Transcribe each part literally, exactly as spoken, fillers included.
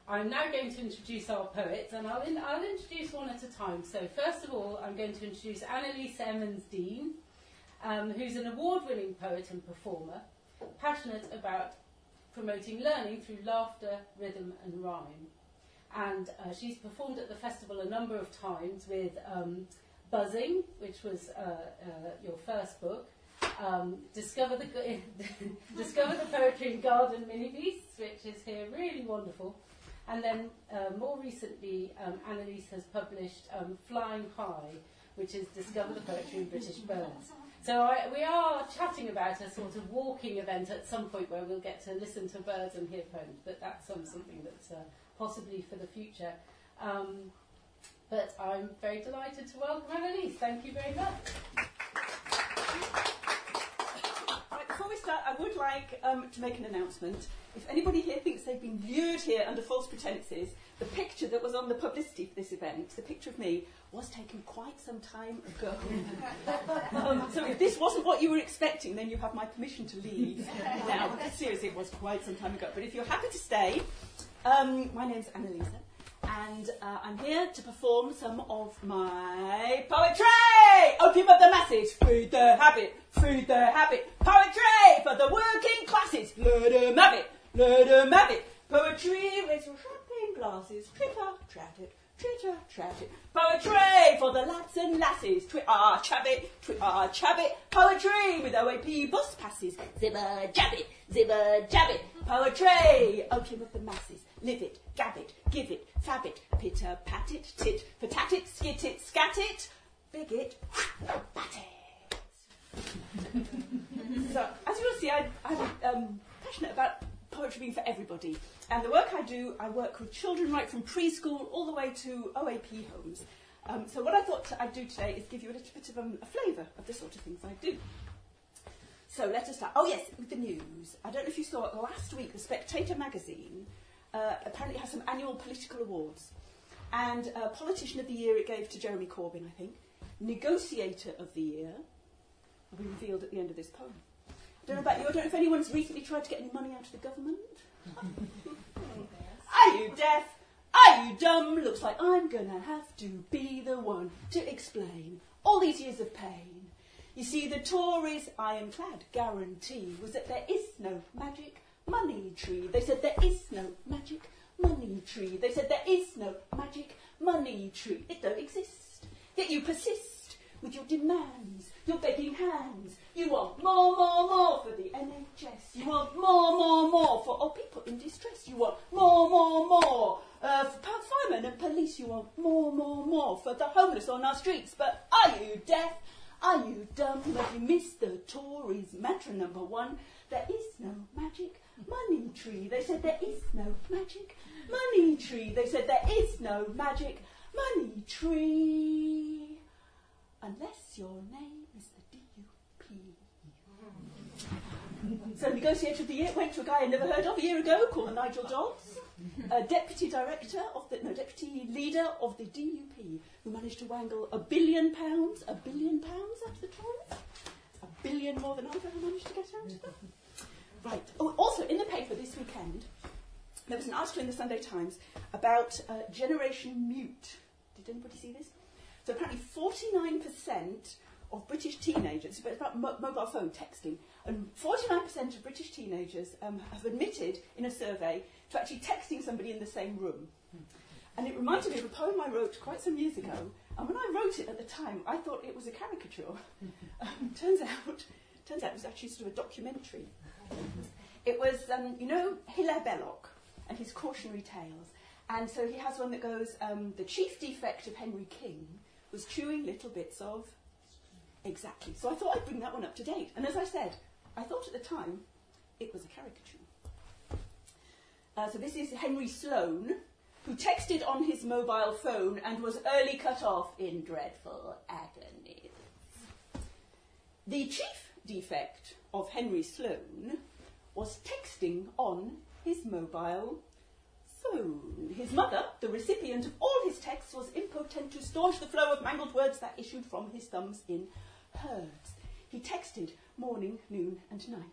I'm now going to introduce our poets, and I'll, in, I'll introduce one at a time. So first of all, I'm going to introduce Annalise Emmons-Dean, um, who's an award-winning poet and performer, passionate about promoting learning through laughter, rhythm and rhyme. And uh, she's performed at the festival a number of times with um, Buzzing, which was uh, uh, your first book, um, Discover the Discover the Poetry in Garden Mini Beasts, which is here, really wonderful. And then uh, more recently, um, Annalise has published um, Flying High, which is Discover the Poetry in British Birds. So I, we are chatting about a sort of walking event at some point where we'll get to listen to birds and hear poems, but that's um, something that's uh, possibly for the future. Um, but I'm very delighted to welcome Annalise. Thank you very much. Right, before we start, I would like um, to make an announcement. If anybody here thinks they've been lured here under false pretences, the picture that was on the publicity for this event, the picture of me, was taken quite some time ago. um, so if this wasn't what you were expecting, then you have my permission to leave now. Seriously, it was quite some time ago. But if you're happy to stay, um, my name's Annalisa, and uh, I'm here to perform some of my poetry! Opium of the masses, feed the habit, feed the habit. Poetry for the working classes, let 'em have it, let 'em have it. Poetry raise your champagne glasses, tritter, trat it, tritter, trat it. Poetry for the lads and lasses, twitter, chab it, twitter, chab it. Poetry with O A P bus passes, zibber, jab it, zibber, jab it. Poetry, opium of the masses, live it, gab it, give it, fab it, pitter, pat it, tit, for tat it, skit it, scat it, big it, bat it. So, as you will see, I, I'm um, passionate about poetry being for everybody. And the work I do, I work with children right from preschool all the way to O A P homes. Um, so what I thought I'd do today is give you a little bit of um, a flavour of the sort of things I do. So let us start. Oh yes, with the news. I don't know if you saw it last week, the Spectator magazine uh, apparently has some annual political awards. And uh, Politician of the Year it gave to Jeremy Corbyn, I think. Negotiator of the Year will be revealed at the end of this poem. I don't know about you, I don't know if anyone's recently tried to get any money out of the government. Are you deaf? Are you dumb? Looks like I'm gonna have to be the one to explain all these years of pain. You see, the Tories' ironclad guarantee was that there is no magic money tree. They said there is no magic money tree. They said there is no magic money tree. It don't exist. Yet you persist with your demands, your begging hands. You want more, more, more for the N H S. You want more, more, more for all people in distress. You want more, more, more uh, for firemen and police. You want more, more, more for the homeless on our streets. But are you deaf? Are you dumb? Have you missed the Tories' mantra number one? There is no magic money tree. They said there is no magic money tree. They said there is no magic money tree. Unless your name is the D U P. So Negotiator of the Year went to a guy I never heard of a year ago called Nigel Dodds, a deputy director of the, no, deputy leader of the D U P, who managed to wangle a billion pounds, a billion pounds out of the Tories. A billion more than I've ever managed to get out of them. Right. Oh, also, in the paper this weekend, there was an article in the Sunday Times about uh, Generation Mute. Did anybody see this? So apparently forty-nine percent of British teenagers, it's about mo- mobile phone texting, and forty-nine percent of British teenagers um, have admitted in a survey to actually texting somebody in the same room. And it reminded me of a poem I wrote quite some years ago, and when I wrote it at the time, I thought it was a caricature. um, turns out, turns out it was actually sort of a documentary. It was, um, you know, Hilaire Belloc and his cautionary tales. And so he has one that goes, um, the chief defect of Henry King was chewing little bits of... Exactly. So I thought I'd bring that one up to date. And as I said, I thought at the time it was a caricature. Uh, so this is Henry Sloane, who texted on his mobile phone and was early cut off in dreadful agony. The chief defect of Henry Sloane was texting on his mobile phone. His mother, the recipient of all his texts, was impotent to staunch the flow of mangled words that issued from his thumbs in herds. He texted morning, noon and night,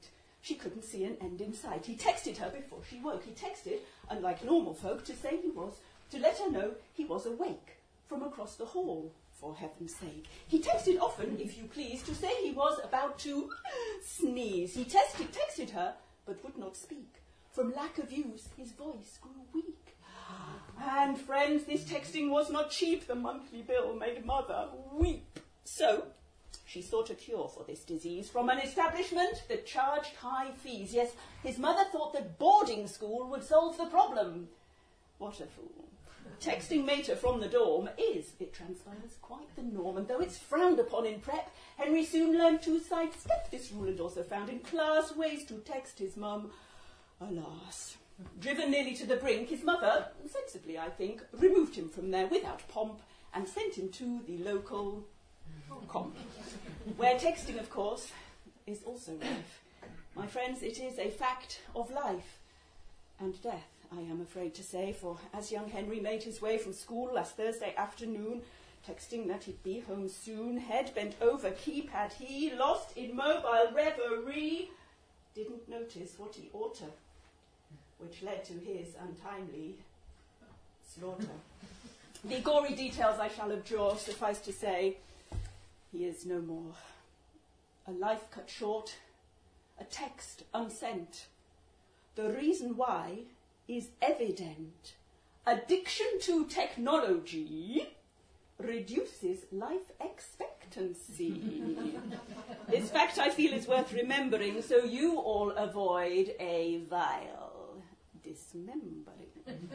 she couldn't see an end in sight. He texted her before she woke. He texted, unlike normal folk, to say he was, to let her know he was awake from across the hall, for heaven's sake. He texted often, if you please, to say he was about to sneeze. He tested, texted her, but would not speak. From lack of use, his voice grew weak. And, friends, this texting was not cheap. The monthly bill made mother weep. So she sought a cure for this disease from an establishment that charged high fees. Yes, his mother thought that boarding school would solve the problem. What a fool. Texting mater from the dorm is, it transpires, quite the norm. And though it's frowned upon in prep, Henry soon learned to sidestep this rule and also found in class ways to text his mum. Alas. Driven nearly to the brink, his mother, sensibly I think, removed him from there without pomp and sent him to the local comp, where texting, of course, is also rife. My friends, it is a fact of life and death, I am afraid to say, for as young Henry made his way from school last Thursday afternoon, texting that he'd be home soon, head bent over keypad, he, lost in mobile reverie, didn't notice what he ought to, which led to his untimely slaughter. The gory details I shall abjure, suffice to say, he is no more. A life cut short, a text unsent. The reason why is evident. Addiction to technology reduces life expectancy. This fact I feel is worth remembering, so you all avoid a vile dismembering.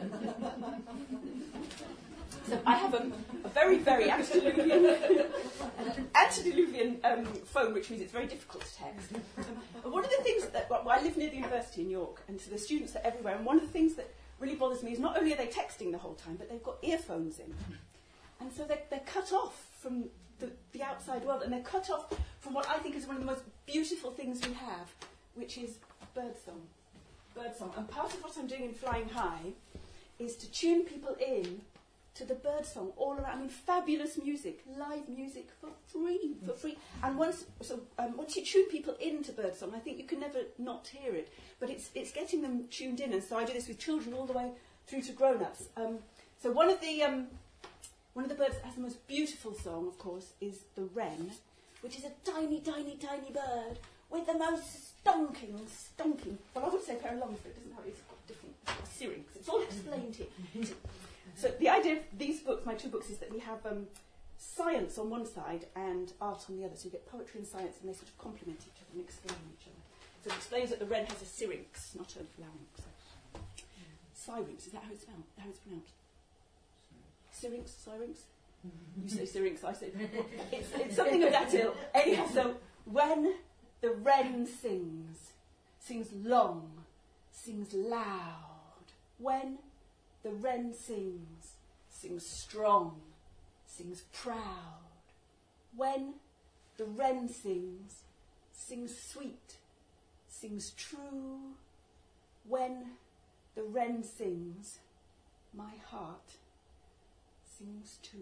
So I have a, a very, very antediluvian, antediluvian um, phone, which means it's very difficult to text. Um, one of the things that, well, I live near the university in York, and so the students are everywhere, and one of the things that really bothers me is not only are they texting the whole time, but they've got earphones in. And so they're, they're cut off from the, the outside world, and they're cut off from what I think is one of the most beautiful things we have, which is birdsong. Birdsong. And part of what I'm doing in Flying High is to tune people in to the birdsong all around. I mean, fabulous music, live music for free, for free. And once, so um, once you tune people into birdsong, I think you can never not hear it. But it's it's getting them tuned in, and so I do this with children all the way through to grown-ups. Um, so one of the um, one of the birds that has the most beautiful song, of course, is the wren, which is a tiny, tiny, tiny bird with the most stonking, stonking. Well, I would say pair of lungs, but it doesn't have. It's got different syrinx. It's all explained here. So the idea of these books, my two books, is that we have um, science on one side and art on the other. So you get poetry and science, and they sort of complement each other and explain each other. So it explains that the wren has a syrinx, not a larynx. Syrinx, is that how it's spelled? How it's pronounced? Syrinx, syrinx? You say syrinx, I say... Well, it's, it's something of that ilk. Anyhow, so when the wren sings, sings long, sings loud. When the wren sings, sings strong, sings proud. When the wren sings, sings sweet, sings true. When the wren sings, my heart sings too.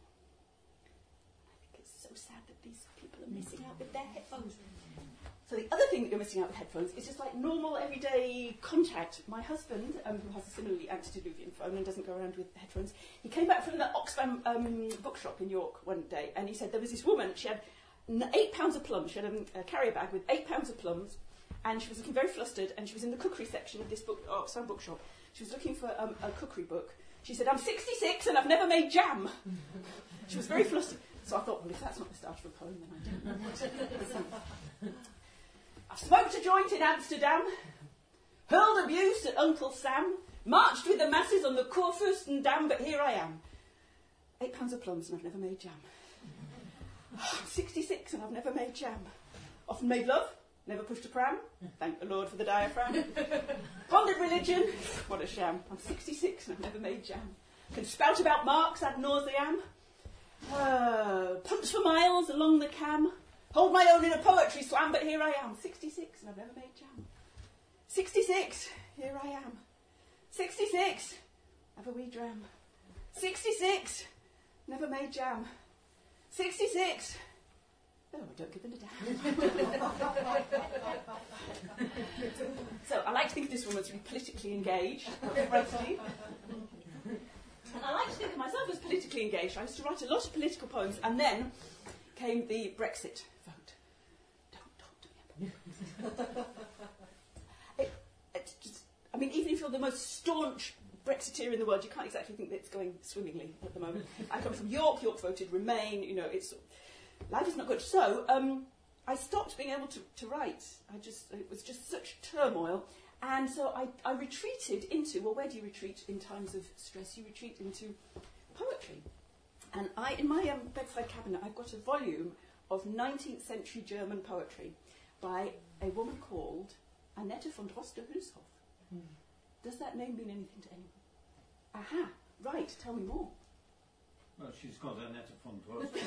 I think it's so sad that these people are missing out with their headphones. So the other thing that you're missing out with headphones is just like normal everyday contact. My husband, um, who has a similarly antediluvian phone and doesn't go around with headphones, he came back from the Oxfam um, bookshop in York one day, and he said there was this woman, she had eight pounds of plums, she had a, a carrier bag with eight pounds of plums, and she was looking very flustered, and she was in the cookery section of this book, Oxfam bookshop. She was looking for um, a cookery book. She said, I'm sixty-six and I've never made jam. She was very flustered. So I thought, well, if that's not the start of a poem, then I don't know what. I've smoked a joint in Amsterdam, hurled abuse at Uncle Sam, marched with the masses on the Kurfürsten Dam, but here I am. Eight pounds of plums and I've never made jam. I'm sixty-six and I've never made jam. Often made love, never pushed a pram. Thank the Lord for the diaphragm. Pondered religion, what a sham. I'm sixty-six and I've never made jam. Can spout about Marx ad nauseam. Uh, punch for miles along the cam. Hold my own in a poetry slam, but here I am, sixty-six, and I've never made jam. sixty-six, here I am. sixty-six, have a wee dram. sixty-six, never made jam. sixty-six, Oh, I don't give them a damn. So I like to think of this woman to be politically engaged, rightly. And I like to think of myself as politically engaged. I used to write a lot of political poems, and then came the Brexit vote. Don't talk to me about it. it it's just, I mean, even if you're the most staunch Brexiteer in the world, you can't exactly think that it's going swimmingly at the moment. I come from York. York voted Remain. You know, it's life is not good. So um, I stopped being able to, to write. I just it was just such turmoil, and so I, I retreated into well, where do you retreat in times of stress? You retreat into poetry. And I, in my um, bedside cabinet, I've got a volume of nineteenth century German poetry by a woman called Annette von Droste-Hülshoff. Mm. Does that name mean anything to anyone? Aha, right, tell me more. Well, she's got Annette von Droste.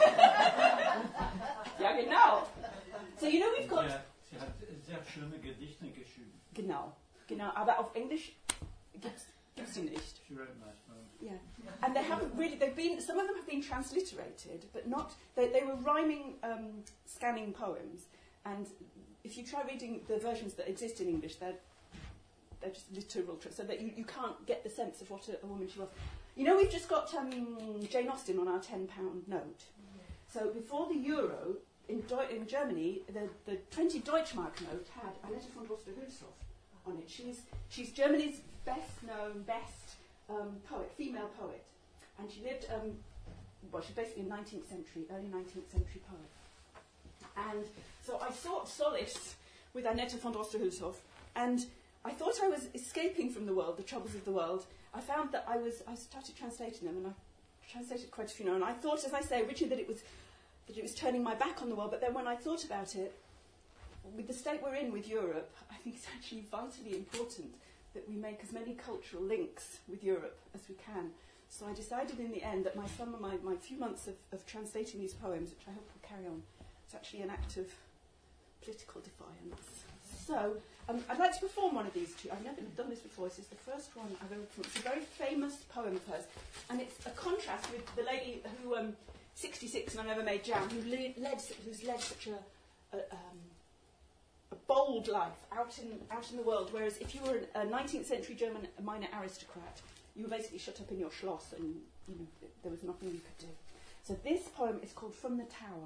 Ja, genau. So, you know, we've got... Ja, sie hat sehr schöne Gedichte geschrieben. Genau, genau, aber auf Englisch gibt's, gibt's sie nicht. She wrote nice poems. Yeah, and they haven't really, they've been, some of them have been transliterated, but not, they, they were rhyming, um, scanning poems, and if you try reading the versions that exist in English, they're they're just literal, tr- so that you, you can't get the sense of what a, a woman she was. You know, we've just got um, Jane Austen on our ten pound note. Mm-hmm. So before the euro, in, Deu- in Germany, the, the twenty Deutschmark note had Annette von Droste-Hülshoff on it. She's, she's Germany's best-known, best um, poet, female poet. And she lived, um, well, she's basically a nineteenth century, early nineteenth century poet. And so I sought solace with Annette von Droste-Hülshoff, and I thought I was escaping from the world, the troubles of the world. I found that I was, I started translating them, and I translated quite a few now, and I thought, as I say originally, that it was that it was turning my back on the world, but then when I thought about it, with the state we're in with Europe, I think it's actually vitally important that we make as many cultural links with Europe as we can. So I decided in the end that my summer, my, my few months of, of translating these poems, which I hope will carry on, it's actually an act of political defiance. So um, I'd like to perform one of these two. I've never done this before. This is the first one I've ever performed. It's a very famous poem of hers, and it's a contrast with the lady who, um, sixty-six, and I never made jam, who le- led, who's led such a, a, um, a bold life out in out in the world. Whereas if you were a nineteenth century German minor aristocrat, you were basically shut up in your Schloss, and you know there was nothing you could do. So this poem is called From the Tower.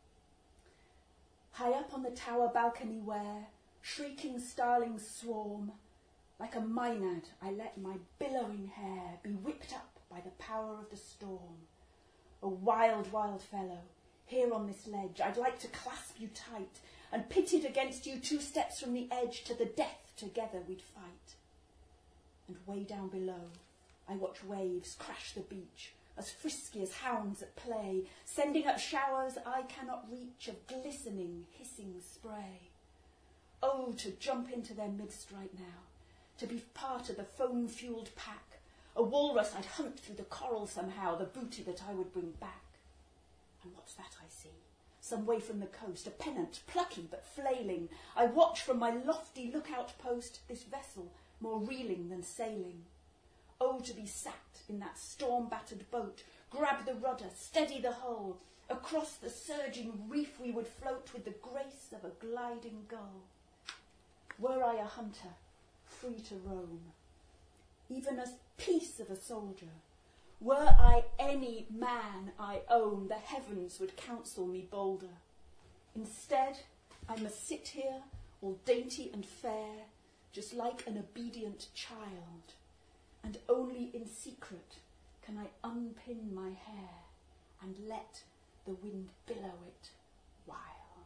High up on the tower balcony where shrieking starlings swarm, like a maenad I let my billowing hair be whipped up by the power of the storm. A wild, wild fellow, here on this ledge, I'd like to clasp you tight, and pitted against you two steps from the edge to the death together we'd fight. And way down below, I watch waves crash the beach, as frisky as hounds at play, sending up showers I cannot reach of glistening, hissing spray. Oh, to jump into their midst right now, to be part of the foam-fuelled pack, a walrus I'd hunt through the coral somehow, the booty that I would bring back. And what's that I see? Some way from the coast, a pennant, plucky but flailing. I watch from my lofty lookout post this vessel, more reeling than sailing. Oh, to be sat in that storm-battered boat, grab the rudder, steady the hull. Across the surging reef we would float with the grace of a gliding gull. Were I a hunter, free to roam, even as peace of a soldier, were I any man I own, the heavens would counsel me bolder. Instead, I must sit here, all dainty and fair, just like an obedient child, and only in secret can I unpin my hair and let the wind billow it wild.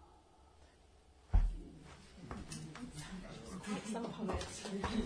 Some poets.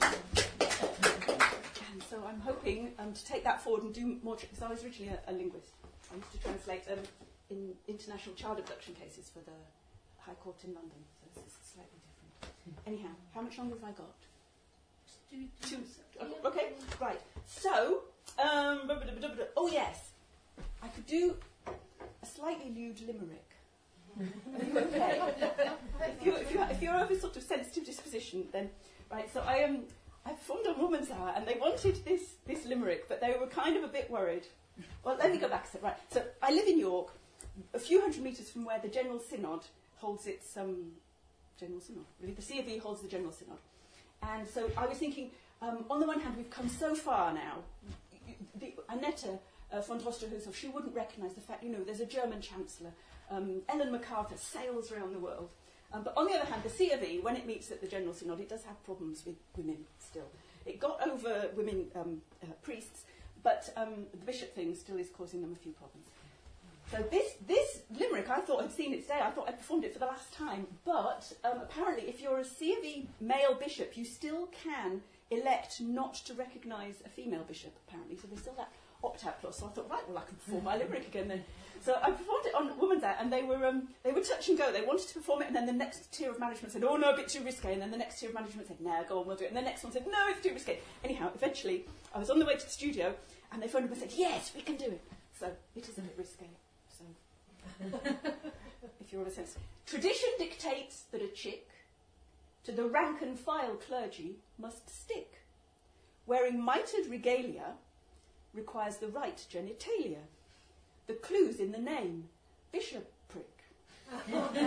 And so I'm hoping um, to take that forward and do more, because I was originally a, a linguist. I used to translate um, in international child abduction cases for the High Court in London, so this is slightly different. Anyhow, how much longer have I got? Two. Uh, okay, right. So, um, oh yes, I could do a slightly lewd limerick. Are you okay? if, you're, if, you're, if you're of a sort of sensitive disposition, then right. So I am. Um, I performed on Woman's Hour, and they wanted this this limerick, but they were kind of a bit worried. Well, let me go back a step. Right. So I live in York. a few hundred metres from where the General Synod holds its um, General Synod, really, the C of E holds the General Synod. And so I was thinking, um, on the one hand, we've come so far now. The, Annette uh, von Droste-Hushoff, she wouldn't recognise the fact, you know, there's a German Chancellor. Um, Ellen MacArthur sails around the world. Um, but on the other hand, the C of E, when it meets at the General Synod, it does have problems with women still. It got over women um, uh, priests, but um, the bishop thing still is causing them a few problems. So this, this limerick, I thought had seen its day. I thought I'd performed it for the last time. But um, apparently, if you're a C of E male bishop, you still can elect not to recognise a female bishop, apparently. So there's still that opt-out clause. So I thought, right, well, I can perform my limerick again then. So I performed it on Woman's Hour, and they were um, they were touch and go. They wanted to perform it, and then the next tier of management said, oh, no, a bit too risque. And then the next tier of management said, no, go on, we'll do it. And the next one said, no, it's too risque. Anyhow, eventually, I was on the way to the studio, and they phoned up and said, yes, we can do it. So it is a bit risque. So if you're all a sense. Tradition dictates that a chick to the rank and file clergy must stick. Wearing mitred regalia requires the right genitalia. The clue's in the name, bishopric. I'm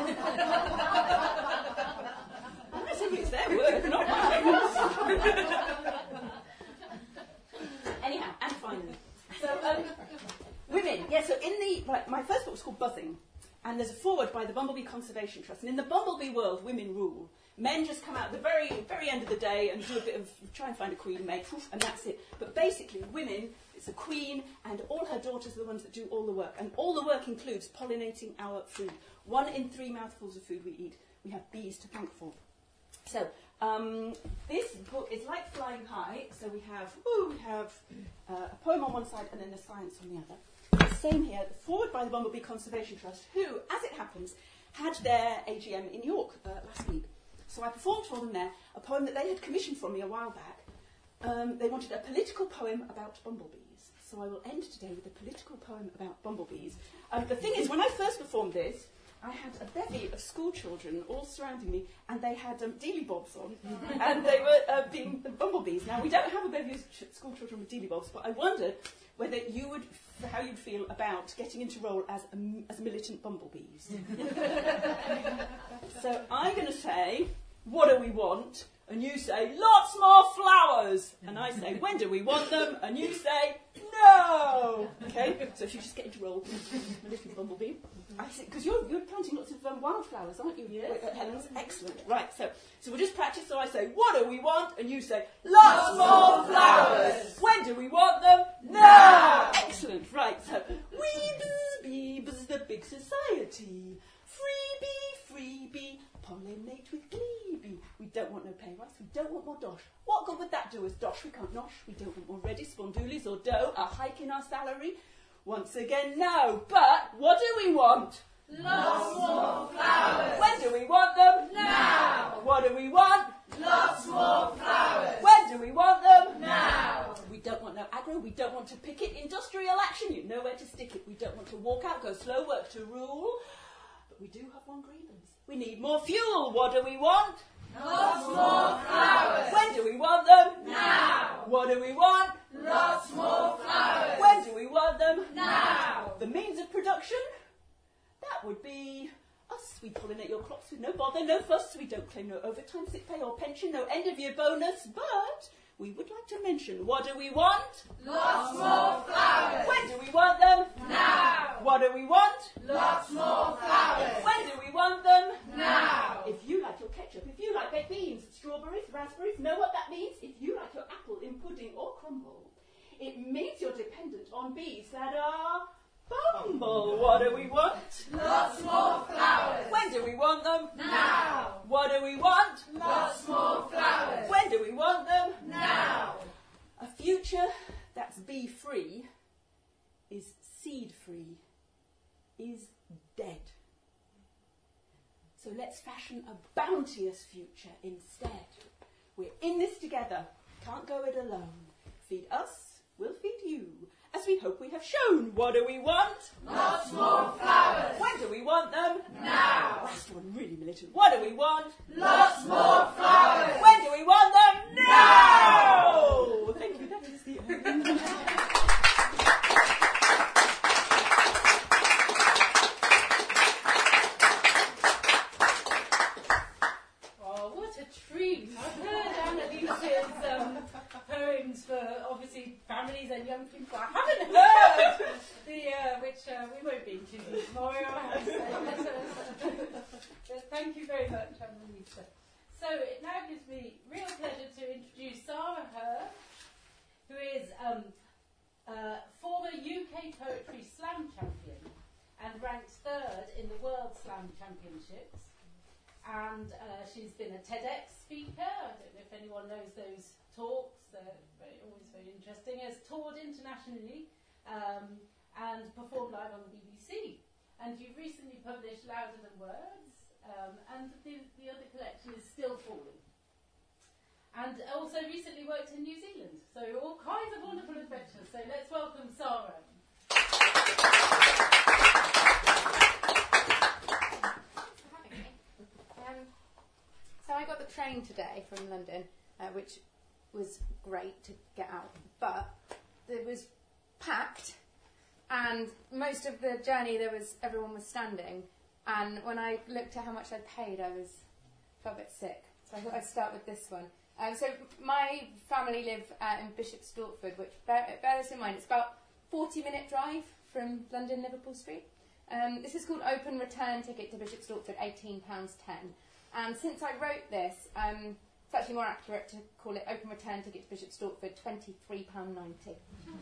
assuming it's their word, not mine. Anyhow, and finally. So, um, women. Yeah, so in the, right, my first book was called Buzzing, and there's a foreword by the Bumblebee Conservation Trust, and in the bumblebee world, women rule. Men just come out at the very, very end of the day and do a bit of, try and find a queen mate, and that's it. But basically, women, it's a queen, and all her daughters are the ones that do all the work. And all the work includes pollinating our food. One in three mouthfuls of food we eat, we have bees to thank for. So, um, this book is like Flying High. So we have, ooh, we have uh, a poem on one side and then the science on the other. Same here, forward by the Bumblebee Conservation Trust, who, as it happens, had their A G M in York uh, last week. So I performed for them there a poem that they had commissioned from me a while back. Um, they wanted a political poem about bumblebees. So I will end today with a political poem about bumblebees. Um, the thing is, when I first performed this, I had a bevy of school children all surrounding me, and they had um, dealy bobs on, and they were uh, being bumblebees. Now, we don't have a bevy of ch- school children with dealy bobs, but I wondered whether you would, how you'd feel about getting into role as a, as militant bumblebees. So I'm going to say, what do we want? And you say, lots more flowers. And I say, when do we want them? And you say, no. Okay, so if you just get into role, militant bumblebee. I say, because you're, you're planting lots of um, wildflowers, aren't you? Yes. At Helen's. Excellent. Right, so, so we'll just practice. So I say, what do we want? And you say, lots more flowers. When do we want them? Now. Excellent. Right, so, weebs, beebs, the big society. Freebie, freebie, pollinate with glee bee. We don't want no pay rise, we don't want more dosh. What good would that do us, dosh? We can't nosh. We don't want more ready spondoolies or dough. A hike in our salary. Once again, no. But what do we want? Lots more flowers. When do we want them? Now. What do we want? Lots more flowers. When do we want them? Now. We don't want no aggro, we don't want to pick it. Industrial action, you know where to stick it. We don't want to walk out, go slow work to rule. But we do have one grievance. We need more fuel. What do we want? Lots more flowers. When do we want them? Now. What do we want? Lots more flowers. When do we want them? Now. The means of production? That would be us. We pollinate your crops with no bother, no fuss. We don't claim no overtime, sick pay or pension, no end of year bonus. But we would like to mention, what do we want? Lots more flowers. When do we want them? Now. What do we want? Lots more flowers. When do we want them? Now. If you like your ketchup, if you like baked beans, strawberries, raspberries, know what that means? If you like your apple in pudding or crumble, it means you're dependent on bees that are bumble. What do we want? Lots more flowers. When do we want them? Now. What do we want? Lots more flowers. When do we want them? Now. A future that's bee-free is seed-free, is dead. So let's fashion a bounteous future instead. We're in this together, can't go it alone. Feed us, we'll feed you, as we hope we have shown. What do we want? Lots more flowers. When do we want them? Now. Last one, really militant. What do we want? Lots more flowers. When do we want them? Now! Thank you, that is the end. boys and young people I haven't heard, the, uh, which uh, we won't be introducing tomorrow, I have to say. But thank you very much, Annalisa. So it now gives me real pleasure to introduce Sarah Herr, who is um, uh, former U K Poetry Slam champion and ranked third in the World Slam Championships. And uh, she's been a TEDx speaker. I don't know if anyone knows those talks. They're very, always very interesting. Has toured internationally um, and performed live on the B B C. And you've recently published Louder Than Words. Um, and the, the other collection is Still Falling. And also recently worked in New Zealand. So all kinds of wonderful adventures. So let's welcome Sarah. Um, so I got the train today from London, uh, which was great to get out. But it was packed, and most of the journey there was everyone was standing. And when I looked at how much I'd paid, I was felt a bit sick. So I thought I'd start with this one. Um, so my family live uh, in Bishop Stortford, which, bear, bear this in mind, it's about forty minute drive from London Liverpool Street. Um, this is called Open Return Ticket to Bishop Stortford, eighteen pounds ten. And since I wrote this, um, it's actually more accurate to call it Open Return Ticket to Bishop Stortford, twenty-three pounds ninety.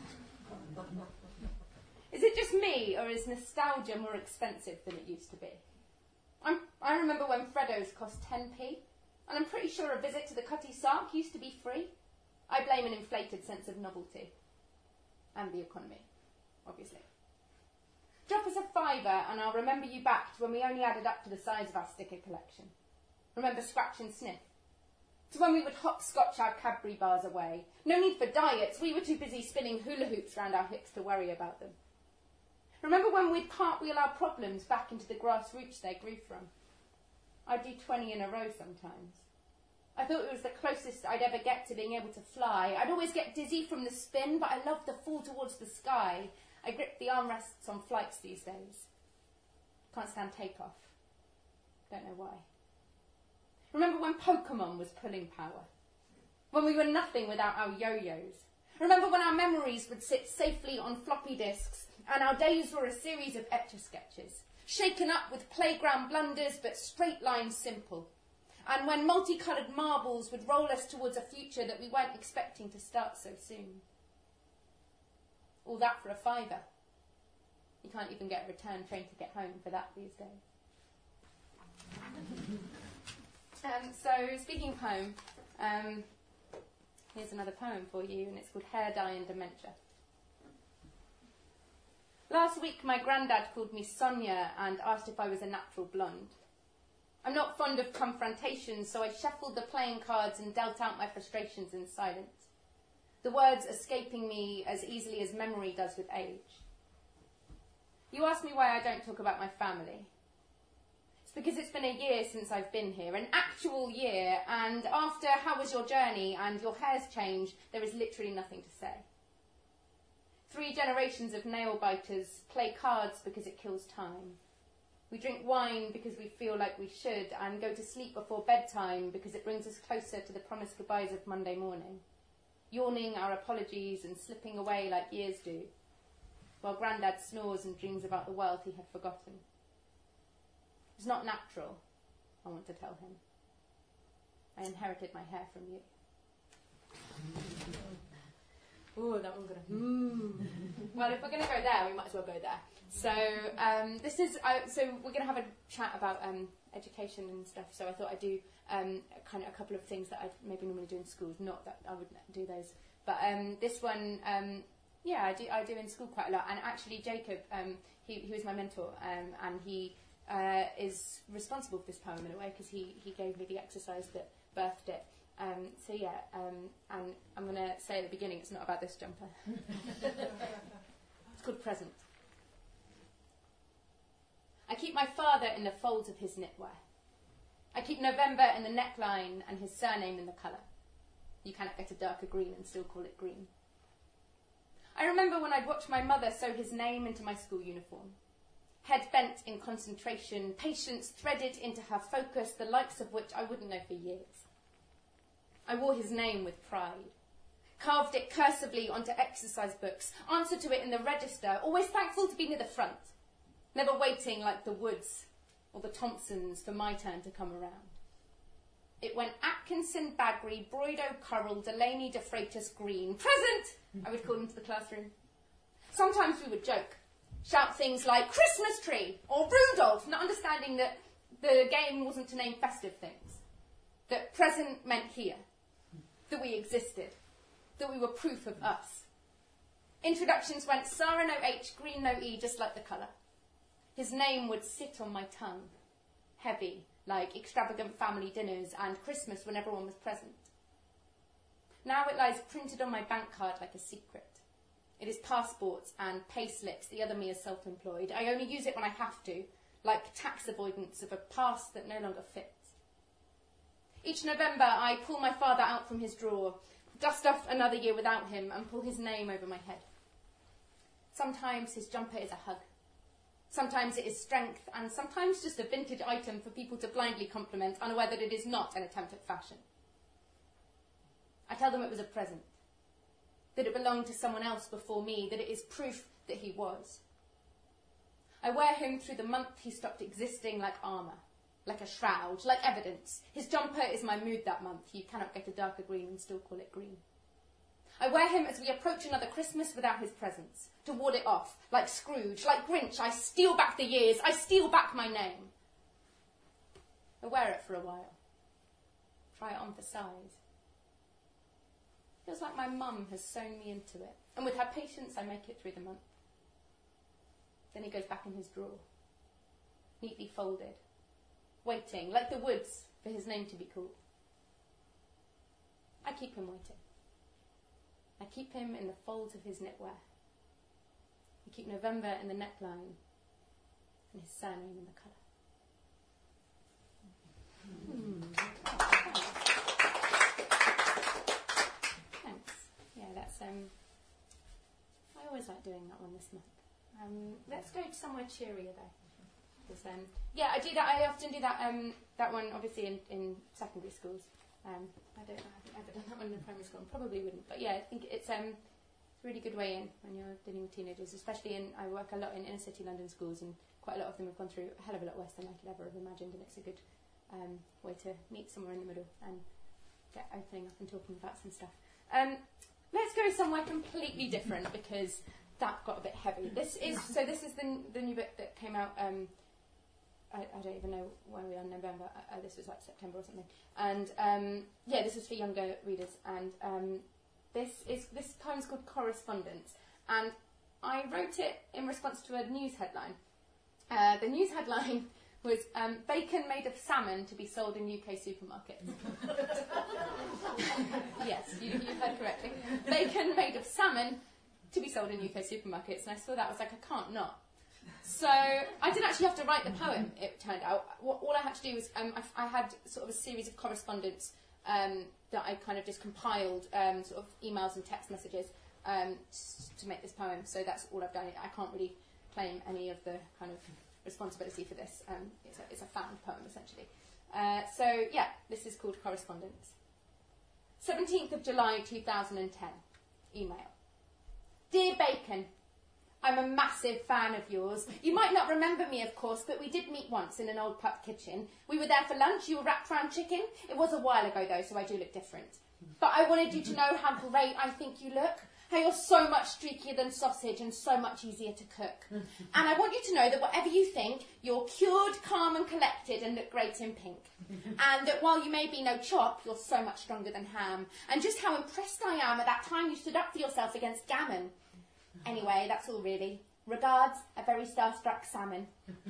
Is it just me, or is nostalgia more expensive than it used to be? I'm, I remember when Freddo's cost ten p, and I'm pretty sure a visit to the Cutty Sark used to be free. I blame an inflated sense of novelty. And the economy, obviously. Drop us a fiver, and I'll remember you back to when we only added up to the size of our sticker collection. Remember Scratch and Sniff? To when we would hopscotch our Cadbury bars away. No need for diets, we were too busy spinning hula hoops round our hips to worry about them. Remember when we'd cartwheel our problems back into the grass roots they grew from? I'd do twenty in a row sometimes. I thought it was the closest I'd ever get to being able to fly. I'd always get dizzy from the spin, but I loved the fall towards the sky. I grip the armrests on flights these days. Can't stand takeoff. Don't know why. Remember when Pokemon was pulling power? When we were nothing without our yo-yos? Remember when our memories would sit safely on floppy disks and our days were a series of etch-a-sketches, shaken up with playground blunders but straight lines simple? And when multicoloured marbles would roll us towards a future that we weren't expecting to start so soon? All that for a fiver. You can't even get a return train to get home for that these days. um, so, speaking of home, um, here's another poem for you, and it's called Hair Dye and Dementia. Last week, my granddad called me Sonia and asked if I was a natural blonde. I'm not fond of confrontations, so I shuffled the playing cards and dealt out my frustrations in silence, the words escaping me as easily as memory does with age. You ask me why I don't talk about my family. It's because it's been a year since I've been here, an actual year, and after how was your journey and your hair's changed, there is literally nothing to say. Three generations of nail-biters play cards because it kills time. We drink wine because we feel like we should, and go to sleep before bedtime because it brings us closer to the promised goodbyes of Monday morning, yawning our apologies and slipping away like years do, while Grandad snores and dreams about the world he had forgotten. It's not natural, I want to tell him. I inherited my hair from you. Oh, that one's gonna. Mm. Well, if we're gonna go there, we might as well go there. So um, this is. Uh, so we're gonna have a chat about um, education and stuff. So I thought I'd do um, kind of a couple of things that I'd maybe normally do in schools. Not that I would do those, but um, this one, um, yeah, I do. I do in school quite a lot. And actually, Jacob, um, he, he was my mentor, um, and he uh, is responsible for this poem in a way because he he gave me the exercise that birthed it. Um, so yeah, um, and I'm going to say at the beginning it's not about this jumper. It's called Present. I keep my father in the folds of his knitwear. I keep November in the neckline and his surname in the colour. You cannot get a darker green and still call it green. I remember when I'd watch my mother sew his name into my school uniform. Head bent in concentration, patience threaded into her focus, the likes of which I wouldn't know for years. I wore his name with pride. carved it cursively onto exercise books, answered to it in the register, always thankful to be near the front, never waiting like the Woods or the Thompsons for my turn to come around. It went Atkinson, Bagri, Broido, Currell, Delaney, De Freitas, Green. Present! I would call into the classroom. Sometimes we would joke, shout things like Christmas tree or Rudolph, not understanding that the game wasn't to name festive things, that present meant here, that we existed, that we were proof of us. Introductions went Sarah no H, Green no E, just like the colour. His name would sit on my tongue, heavy, like extravagant family dinners and Christmas when everyone was present. Now it lies printed on my bank card like a secret. It is passports and pay slips, the other me is self-employed. I only use it when I have to, like tax avoidance of a past that no longer fits. Each November I pull my father out from his drawer, dust off another year without him and pull his name over my head. Sometimes his jumper is a hug. Sometimes it is strength, and sometimes just a vintage item for people to blindly compliment, unaware that it is not an attempt at fashion. I tell them it was a present, that it belonged to someone else before me, that it is proof that he was. I wear him through the month he stopped existing like armour, like a shroud, like evidence. His jumper is my mood that month. You cannot get a darker green and still call it green. I wear him as we approach another Christmas without his presence, to ward it off, like Scrooge, like Grinch. I steal back the years, I steal back my name. I wear it for a while, try it on for size. Feels like my mum has sewn me into it, and with her patience I make it through the month. Then he goes back in his drawer, neatly folded, waiting, like the Woods, for his name to be called. I keep him waiting. I keep him in the folds of his knitwear. I keep November in the neckline and his surname in the colour. Mm. Thanks. Yeah, that's um. I always like doing that one this month. Um, let's go somewhere cheerier though. Because, um, yeah, I do that. I often do that. Um, that one obviously in, in secondary schools. Um, I don't know, I haven't ever done that one in primary school, and probably wouldn't. But yeah, I think it's um, a really good way in when you're dealing with teenagers, especially in, I work a lot in inner city London schools, and quite a lot of them have gone through a hell of a lot worse than I could ever have imagined, and it's a good um, way to meet somewhere in the middle and get opening up and talking about some stuff. Um, let's go somewhere completely different, because that got a bit heavy. This is, so this is the, the new book that came out, um, I, I don't even know where we are in November. Uh, this was like September or something. And um, yeah, this is for younger readers. And um, this is this poem's called Correspondence. And I wrote it in response to a news headline. Uh, the news headline was um, bacon made of salmon to be sold in U K supermarkets. Yes, you, you heard correctly. Bacon made of salmon to be sold in U K supermarkets. And I saw that, I was like, I can't not. So I didn't actually have to write the poem, it turned out. What, all I had to do was, um, I, I had sort of a series of correspondence um, that I kind of just compiled, um, sort of emails and text messages um, to make this poem. So that's all I've done. I can't really claim any of the kind of responsibility for this. Um, it's, a, it's a found poem, essentially. Uh, so, yeah, this is called Correspondence. seventeenth of July two thousand ten. Email. Dear Bacon, I'm a massive fan of yours. You might not remember me, of course, but we did meet once in an old pup kitchen. We were there for lunch. You were wrapped round chicken. It was a while ago, though, so I do look different. But I wanted you to know how great I think you look. How you're so much streakier than sausage and so much easier to cook. And I want you to know that whatever you think, you're cured, calm and collected and look great in pink. And that while you may be no chop, you're so much stronger than ham. And just how impressed I am at that time you stood up for yourself against gammon. Anyway, that's all really. Regards, a very starstruck salmon.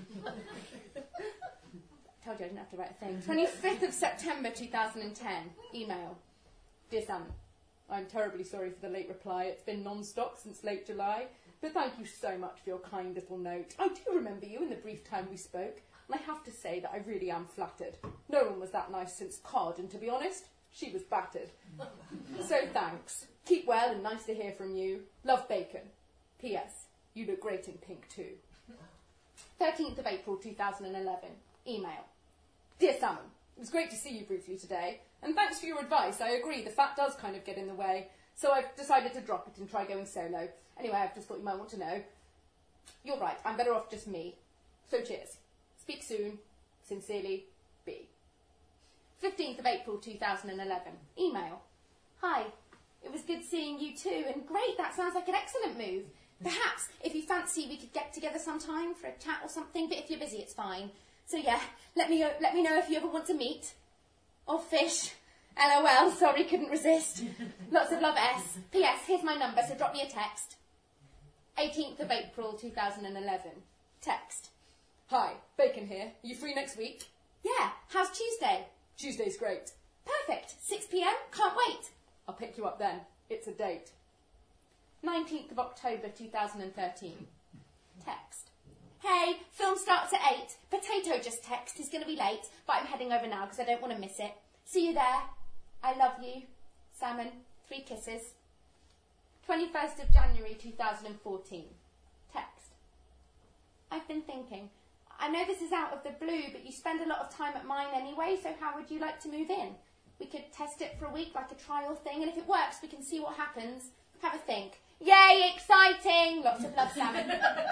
Told you I didn't have to write a thing. twenty-fifth of September two thousand ten. Email. Dear Salmon, I'm terribly sorry for the late reply. It's been non-stop since late July. But thank you so much for your kind little note. I do remember you in the brief time we spoke. And I have to say that I really am flattered. No one was that nice since Cod, and to be honest, she was battered. So thanks. Keep well and nice to hear from you. Love, Bacon. P S. You look great in pink too. thirteenth of April two thousand eleven. Email. Dear Salmon, it was great to see you briefly today. And thanks for your advice. I agree, the fat does kind of get in the way. So I've decided to drop it and try going solo. Anyway, I've just thought you might want to know. You're right, I'm better off just me. So cheers. Speak soon. Sincerely, B. fifteenth of April two thousand eleven. Email. Hi. It was good seeing you too, and great, that sounds like an excellent move. Perhaps, if you fancy, we could get together sometime for a chat or something, but if you're busy, it's fine. So yeah, let me, let me know if you ever want to meet. Or fish. LOL, sorry, couldn't resist. Lots of love, S. P S, here's my number, so drop me a text. eighteenth of April two thousand eleven. Text. Hi, Bacon here. Are you free next week? Yeah, how's Tuesday? Tuesday's great. Perfect, six p m, can't wait. I'll pick you up then. It's a date. nineteenth of October two thousand thirteen. Text. Hey, film starts at eight. Potato just text. He's going to be late, but I'm heading over now because I don't want to miss it. See you there. I love you. Salmon. Three kisses. twenty-first of January two thousand fourteen. Text. I've been thinking. I know this is out of the blue, but you spend a lot of time at mine anyway, so how would you like to move in? We could test it for a week like a trial thing, and if it works, we can see what happens. Have a think. Yay, exciting! Lots of love, Salmon.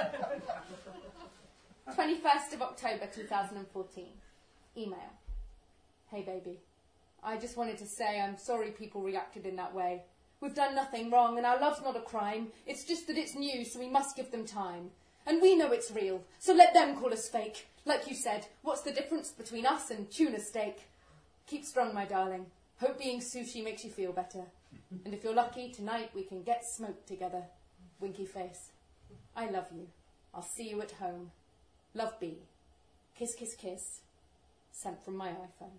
twenty-first of October two thousand fourteen. Email. Hey, baby. I just wanted to say I'm sorry people reacted in that way. We've done nothing wrong, and our love's not a crime. It's just that it's new, so we must give them time. And we know it's real, so let them call us fake. Like you said, what's the difference between us and tuna steak? Keep strong, my darling. Hope being sushi makes you feel better. And if you're lucky, tonight we can get smoked together. Winky face. I love you. I'll see you at home. Love, B. Kiss, kiss, kiss. Sent from my iPhone.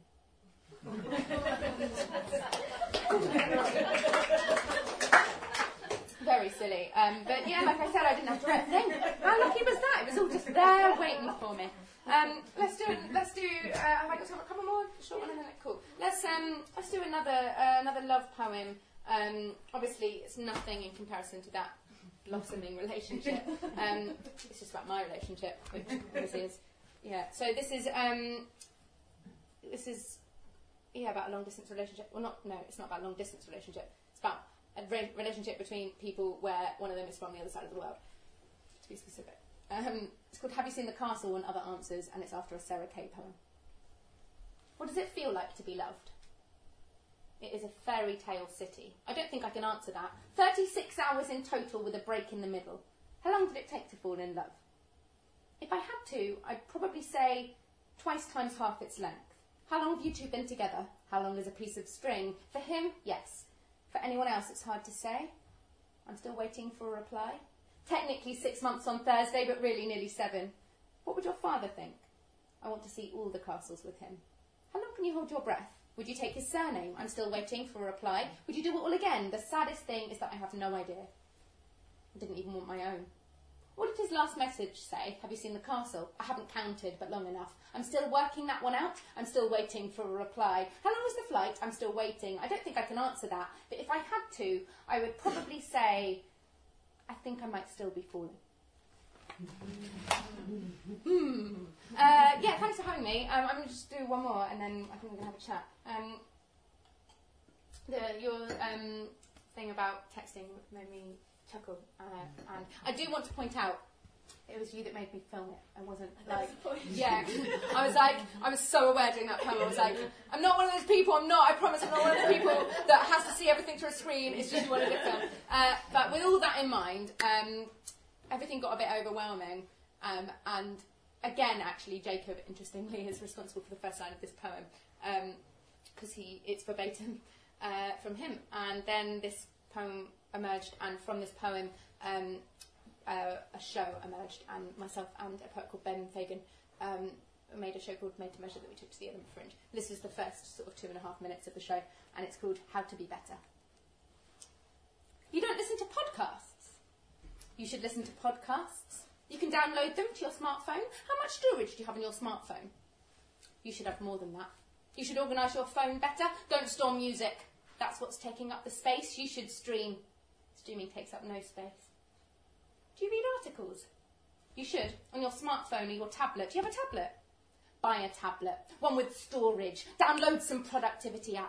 Very silly. Um, but yeah, like I said, I didn't have to write a thing. How lucky was that? It was all just there waiting for me. Um, let's do. Let's do. Uh, have I got a couple more? Short one, and then cool. Let's um. Let's do another uh, another love poem. Um, obviously, it's nothing in comparison to that blossoming relationship. Um, it's just about my relationship, which obviously is. Yeah. So this is um. This is. Yeah, about a long distance relationship. Well, not. No, it's not about a long distance relationship. It's about a re- relationship between people where one of them is from the other side of the world. To be specific. Um, it's called Have You Seen the Castle and Other Answers, and it's after a Sarah Kay poem. What does it feel like to be loved? It is a fairy tale city. I don't think I can answer that. thirty-six hours in total with a break in the middle. How long did it take to fall in love? If I had to, I'd probably say twice times half its length. How long have you two been together? How long is a piece of string? For him, yes. For anyone else, it's hard to say. I'm still waiting for a reply. Technically six months on Thursday, but really nearly seven. What would your father think? I want to see all the castles with him. How long can you hold your breath? Would you take his surname? I'm still waiting for a reply. Would you do it all again? The saddest thing is that I have no idea. I didn't even want my own. What did his last message say? Have you seen the castle? I haven't counted, but long enough. I'm still working that one out. I'm still waiting for a reply. How long was the flight? I'm still waiting. I don't think I can answer that. But if I had to, I would probably say, I think I might still be falling. hmm. Uh, yeah, thanks for having me. Um, I'm going to just do one more, and then I think we're going to have a chat. Um, the, your um, thing about texting made me chuckle, uh, and I do want to point out it was you that made me film it. I wasn't like, yeah. I was like, I was so aware during that time. I was like, I'm not one of those people. I'm not. I promise, I'm not one of those people that has to see everything through a screen. It's just one of the film. Uh, but with all that in mind, um, everything got a bit overwhelming. Um, and again, actually, Jacob, interestingly, is responsible for the first line of this poem because um, he it's verbatim uh, from him. And then this poem emerged, and from this poem, um, uh, a show emerged, and myself and a poet called Ben Fagan um, made a show called Made to Measure that we took to the Edinburgh Fringe. This is the first sort of two and a half minutes of the show, and it's called How to Be Better. You don't listen to podcasts. You should listen to podcasts. You can download them to your smartphone. How much storage do you have on your smartphone? You should have more than that. You should organise your phone better. Don't store music. That's what's taking up the space. You should stream. Streaming takes up no space. Do you read articles? You should, on your smartphone or your tablet. Do you have a tablet? Buy a tablet, one with storage. Download some productivity apps.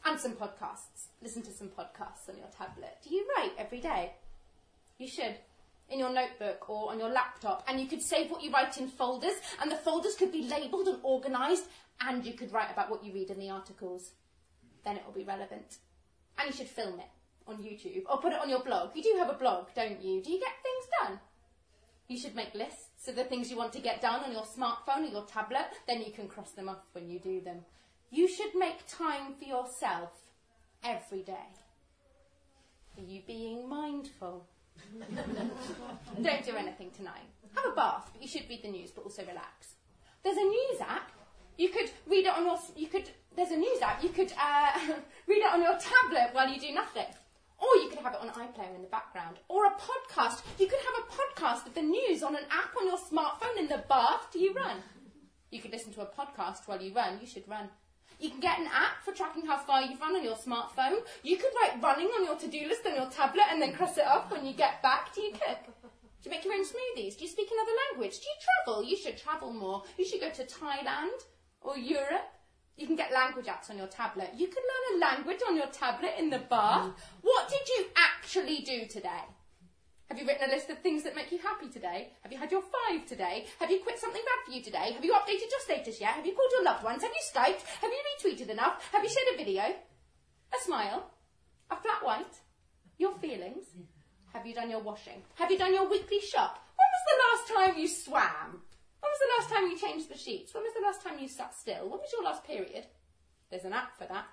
And some podcasts. Listen to some podcasts on your tablet. Do you write every day? You should. In your notebook or on your laptop. And you could save what you write in folders. And the folders could be labelled and organised. And you could write about what you read in the articles. Then it will be relevant. And you should film it on YouTube. Or put it on your blog. You do have a blog, don't you? Do you get things done? You should make lists of the things you want to get done on your smartphone or your tablet. Then you can cross them off when you do them. You should make time for yourself every day. Are you being mindful? Don't do anything tonight. Have a bath, but you should read the news, but also relax. There's a news app. You could read it on your. You could. There's a news app. You could uh, read it on your tablet while you do nothing, or you could have it on iPlayer in the background, or a podcast. You could have a podcast of the news on an app on your smartphone in the bath. Do you run? You could listen to a podcast while you run. You should run. You can get an app for tracking how far you've run on your smartphone. You could write running on your to-do list on your tablet and then cross it off when you get back. Do you cook? Do you make your own smoothies? Do you speak another language? Do you travel? You should travel more. You should go to Thailand or Europe. You can get language apps on your tablet. You can learn a language on your tablet in the bath. What did you actually do today? Have you written a list of things that make you happy today? Have you had your five today? Have you quit something bad for you today? Have you updated your status yet? Have you called your loved ones? Have you Skyped? Have you retweeted enough? Have you shared a video? A smile? A flat white? Your feelings? Have you done your washing? Have you done your weekly shop? When was the last time you swam? When was the last time you changed the sheets? When was the last time you sat still? When was your last period? There's an app for that.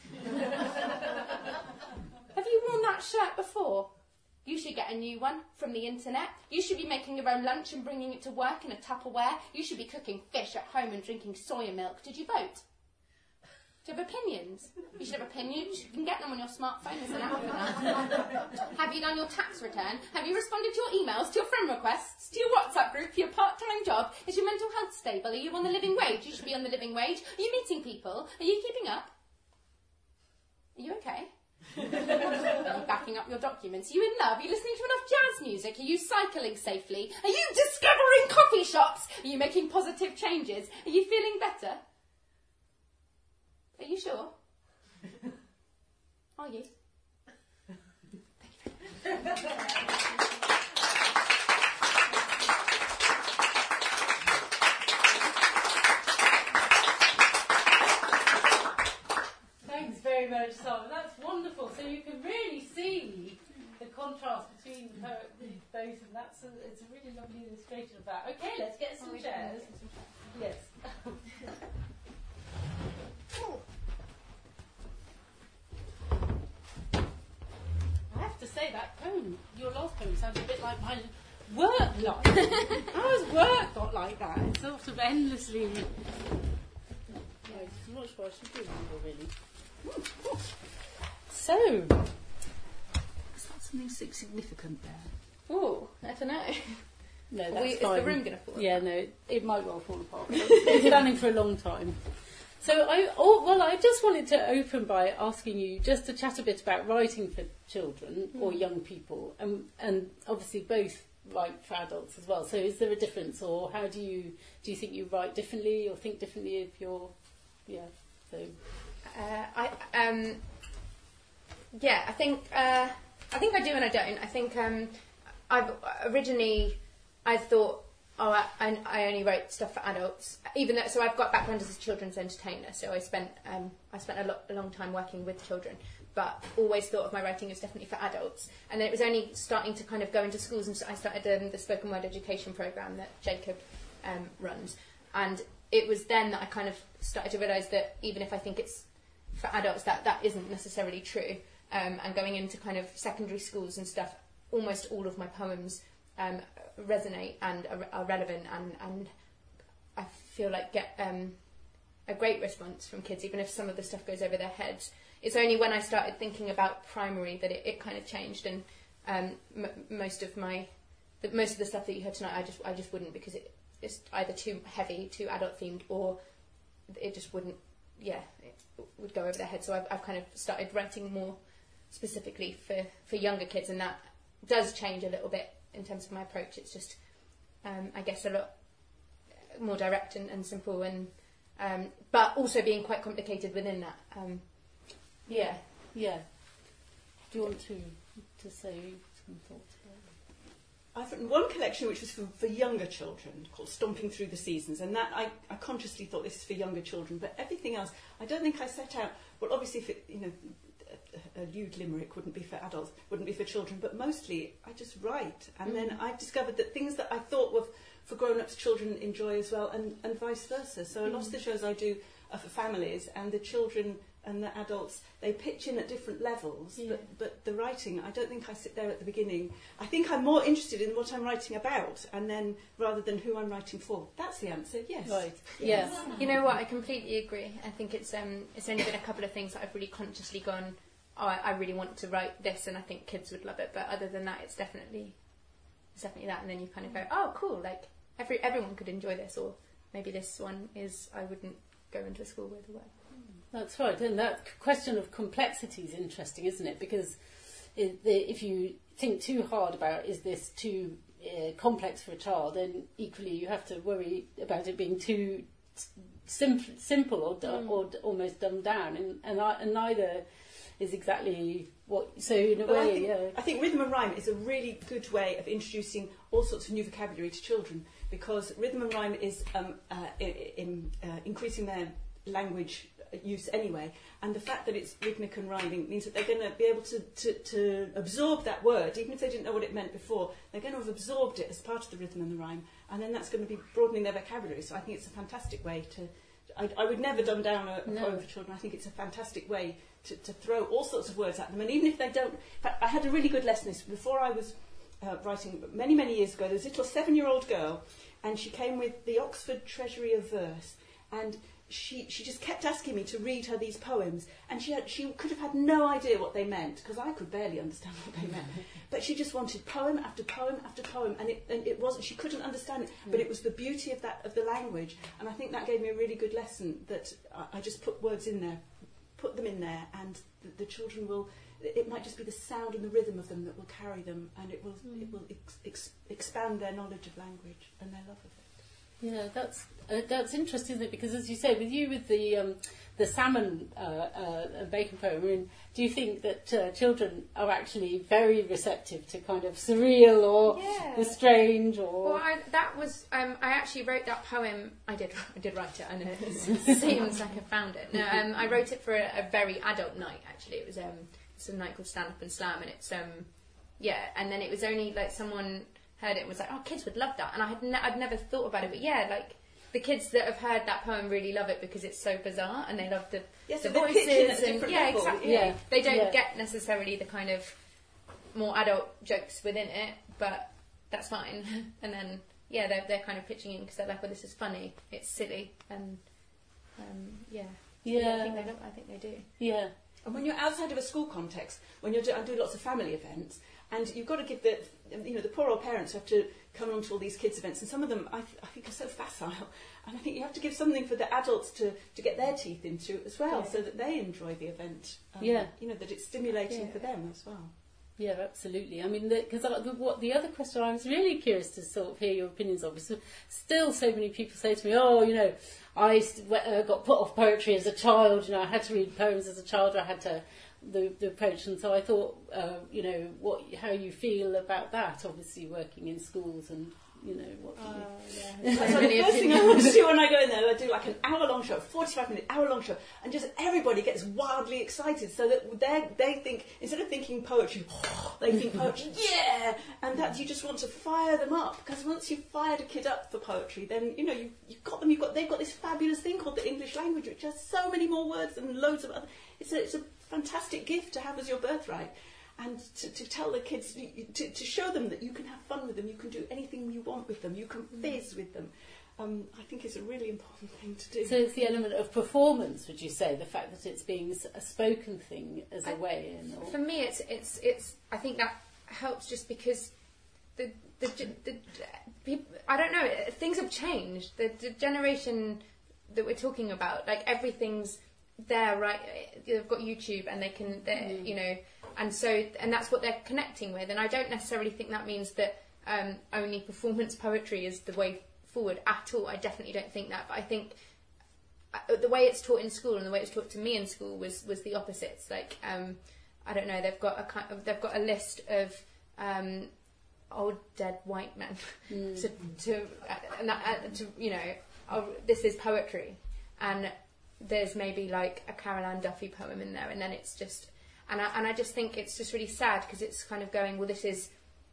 Have you worn that shirt before? You should get a new one from the internet. You should be making your own lunch and bringing it to work in a Tupperware. You should be cooking fish at home and drinking soya milk. Did you vote? Do you have opinions? You should have opinions. You can get them on your smartphone. There's an app for that. Have you done your tax return? Have you responded to your emails, to your friend requests, to your WhatsApp group, for your part-time job? Is your mental health stable? Are you on the living wage? You should be on the living wage. Are you meeting people? Are you keeping up? Are you okay? Are you backing up your documents? Are you in love? Are you listening to enough jazz music? Are you cycling safely? Are you discovering coffee shops? Are you making positive changes? Are you feeling better? Are you sure? Are you? Thank you very much. Thanks very much, Simon. That's wonderful. So you can really see the contrast between the poet, both, and that's a, it's a really lovely illustration of that. Okay, let's get some chairs. Yes. I have to say that poem, your last poem, sounds a bit like my work life. How has work got like that? It's sort of endlessly. Yeah, I'm not sure I should do it really. So, is that something significant there? Oh, I don't know. No, that's we, is fine. the room going to fall apart? Yeah, no, it, it might well fall apart. It's been standing for a long time. So, I oh, well, I just wanted to open by asking you just to chat a bit about writing for children mm. or young people, and and obviously both write for adults as well. So, is there a difference, or how do you do you think you write differently, or think differently if you're, yeah, so. Uh, I um, yeah, I think uh, I think I do and I don't. I think um, I've originally I thought, oh, I, I only write stuff for adults. Even though, so I've got background as a children's entertainer. So I spent um, I spent a, lot, a long time working with children, but always thought of my writing as definitely for adults. And then it was only starting to kind of go into schools, and I started um, the spoken word education program that Jacob um, runs, and it was then that I kind of started to realise that even if I think it's for adults, that that isn't necessarily true. Um, and going into kind of secondary schools and stuff, almost all of my poems um, resonate and are, are relevant, and, and I feel like get um, a great response from kids, even if some of the stuff goes over their heads. It's only when I started thinking about primary that it, it kind of changed, and um, m- most of my the, most of the stuff that you heard tonight, I just I just wouldn't, because it, it's either too heavy, too adult themed, or it just wouldn't. Yeah, it would go over their head. So I've, I've kind of started writing more specifically for, for younger kids, and that does change a little bit in terms of my approach. It's just, um, I guess, a lot more direct and, and simple, and um, but also being quite complicated within that. Um, Yeah, yeah. Do you want to to say some thoughts about it? I've written one collection which was for, for younger children called Stomping Through the Seasons, and that I, I consciously thought this is for younger children, but everything else, I don't think I set out, well obviously if it, you know, a, a lewd limerick wouldn't be for adults, wouldn't be for children, but mostly I just write, and mm. then I discovered that things that I thought were f- for grown-ups children enjoy as well, and, and vice versa. So mm. a lot of the shows I do are for families, and the children and the adults, they pitch in at different levels, yeah. but, but the writing, I don't think I sit there at the beginning. I think I'm more interested in what I'm writing about, and then rather than who I'm writing for. That's the answer, yes. Right, yes. yes. You know what, I completely agree. I think it's um, it's only been a couple of things that I've really consciously gone, oh, I, I really want to write this, and I think kids would love it, but other than that, it's definitely, it's definitely that, and then you kind of go, oh, cool, like, every everyone could enjoy this, or maybe this one is, I wouldn't go into a school with, or whatever. That's right, and that question of complexity is interesting, isn't it? Because it, the, if you think too hard about is this too uh, complex for a child, then equally you have to worry about it being too sim- simple or, du- mm. or d- almost dumbed down, and and, I, and neither is exactly what. So in a but way, I think, yeah. I think rhythm and rhyme is a really good way of introducing all sorts of new vocabulary to children, because rhythm and rhyme is um, uh, in, in, uh, increasing their language use anyway, and the fact that it's rhythmic and rhyming means that they're going to be able to, to, to absorb that word, even if they didn't know what it meant before. They're going to have absorbed it as part of the rhythm and the rhyme, and then that's going to be broadening their vocabulary. So I think it's a fantastic way to. I, I would never dumb down a, a no. poem for children. I think it's a fantastic way to, to throw all sorts of words at them, and even if they don't. In fact, I had a really good lesson this before I was uh, writing many many years ago. There was a little seven-year-old girl, and she came with the Oxford Treasury of Verse, and She she just kept asking me to read her these poems, and she had, she could have had no idea what they meant, because I could barely understand what they meant. But she just wanted poem after poem after poem, and it and it wasn't, she couldn't understand it, but it was the beauty of that of the language, and I think that gave me a really good lesson, that I, I just put words in there, put them in there, and the, the children will. It might just be the sound and the rhythm of them that will carry them, and it will mm. it will ex, ex, expand their knowledge of language and their love of it. Yeah, that's uh, that's interesting, isn't it? Because as you say, with you with the um, the salmon uh, uh, bacon poem, I mean, do you think that uh, children are actually very receptive to kind of surreal or yeah. the strange? Or well, I, that was um, I actually wrote that poem. I did I did write it. I know it seems like I found it. No, um, I wrote it for a, a very adult night. Actually, it was um, it's a night called Stand Up and Slam, and it's um, yeah, and then it was only like someone heard it and was like, oh, kids would love that, and I had ne- I'd never thought about it, but yeah, like the kids that have heard that poem really love it because it's so bizarre, and they love the, yes, the so voices, and yeah, level. exactly. Yeah. They don't yeah. get necessarily the kind of more adult jokes within it, but that's fine. And then yeah, they're they're kind of pitching in because they're like, well, this is funny, it's silly, and um, yeah, yeah, yeah, I think they love, I think they do. Yeah. And when you're outside of a school context, when you're do, I do lots of family events, and you've got to give the, you know, the poor old parents have to come along to all these kids' events, and some of them I, th- I think are so facile, and I think you have to give something for the adults to, to get their teeth into as well, Yeah. so that they enjoy the event. Um, Yeah. You know, that it's stimulating Yeah. for them as well. Yeah, absolutely. I mean, because the, what the other question I was really curious to sort of hear your opinions of is still so many people say to me, oh, you know, I uh, got put off poetry as a child. You know, I had to read poems as a child. Or I had to the, the approach, and so I thought, uh, you know, what how you feel about that. Obviously, working in schools and. You know, what do you... Oh, yeah. So the first thing I want to do when I go in there, I do like an hour-long show, forty-five minute, hour-long show, and just everybody gets wildly excited, so that they they think, instead of thinking poetry, they think poetry, yeah, and that you just want to fire them up, because once you've fired a kid up for poetry, then you know you you've got them, you've got they've got this fabulous thing called the English language, which has so many more words and loads of other. It's a it's a fantastic gift to have as your birthright. And to, to tell the kids, to, to show them that you can have fun with them, you can do anything you want with them, you can fizz with them, um, I think is a really important thing to do. So it's the element of performance, would you say, the fact that it's being a spoken thing as a I, way in? Or? For me, it's it's it's. I think that helps just because the the, the, the people. I don't know. Things have changed. The, the generation that we're talking about, like everything's there, right? They've got YouTube and they can, mm. you know. And so, and that's what they're connecting with. And I don't necessarily think that means that um, only performance poetry is the way forward at all. I definitely don't think that. But I think uh, the way it's taught in school and the way it's taught to me in school was was the opposites. Like um, I don't know, they've got a kind of, they've got a list of um, old dead white men mm. to to uh, and that, uh, to you know oh, this is poetry, and there's maybe like a Carol Ann Duffy poem in there, and then it's just and I, and I just think it's just really sad because it's kind of going, well, this is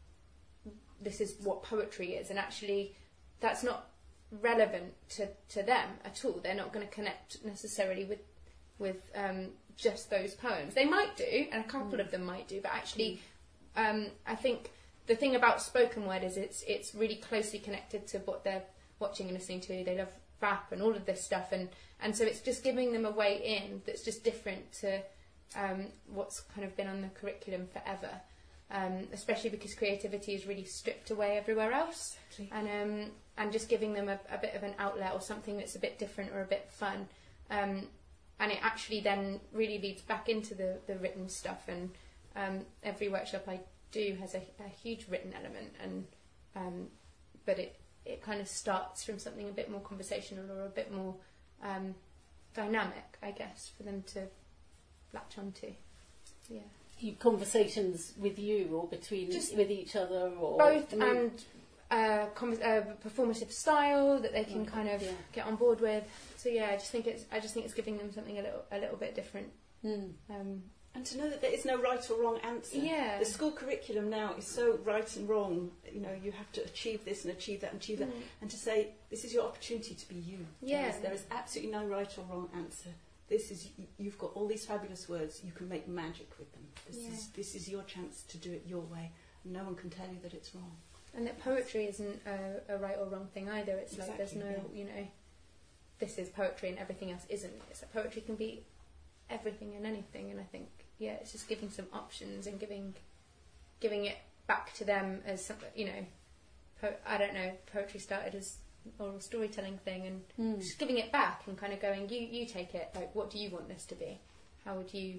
this is what poetry is, and actually that's not relevant to, to them at all. They're not going to connect necessarily with with um, just those poems. They might do, and a couple mm. of them might do, but actually mm. um, I think the thing about spoken word is it's it's really closely connected to what they're watching and listening to. They love rap and all of this stuff, and, and so it's just giving them a way in that's just different to um, what's kind of been on the curriculum forever. Um, especially because creativity is really stripped away everywhere else, exactly. and um, and just giving them a, a bit of an outlet or something that's a bit different or a bit fun, um, and it actually then really leads back into the, the written stuff. And um, every workshop I do has a, a huge written element, and um, but it it kind of starts from something a bit more conversational or a bit more um, dynamic, I guess, for them to latch onto. Yeah. You, conversations with you or between just with each other, or both, and uh, com- uh, performative style that they can okay. kind of yeah. get on board with. So yeah, I just think it's I just think it's giving them something a little a little bit different. Mm. Um, and to know that there is no right or wrong answer. Yeah. The school curriculum now is so right and wrong. You know, you have to achieve this and achieve that and achieve that, mm. and to say this is your opportunity to be you. Yeah. There is, there is absolutely no right or wrong answer. This is you've got all these fabulous words. You can make magic with them. This yeah. is this is your chance to do it your way. No one can tell you that it's wrong. And that poetry isn't a, a right or wrong thing either. It's exactly, like there's no, yeah. you know, this is poetry and everything else isn't. It's like poetry can be everything and anything. And I think yeah, it's just giving some options and giving giving it back to them as something. You know, po- I don't know. Poetry started as oral storytelling thing, and mm. just giving it back and kind of going, you you take it, like, what do you want this to be? How would you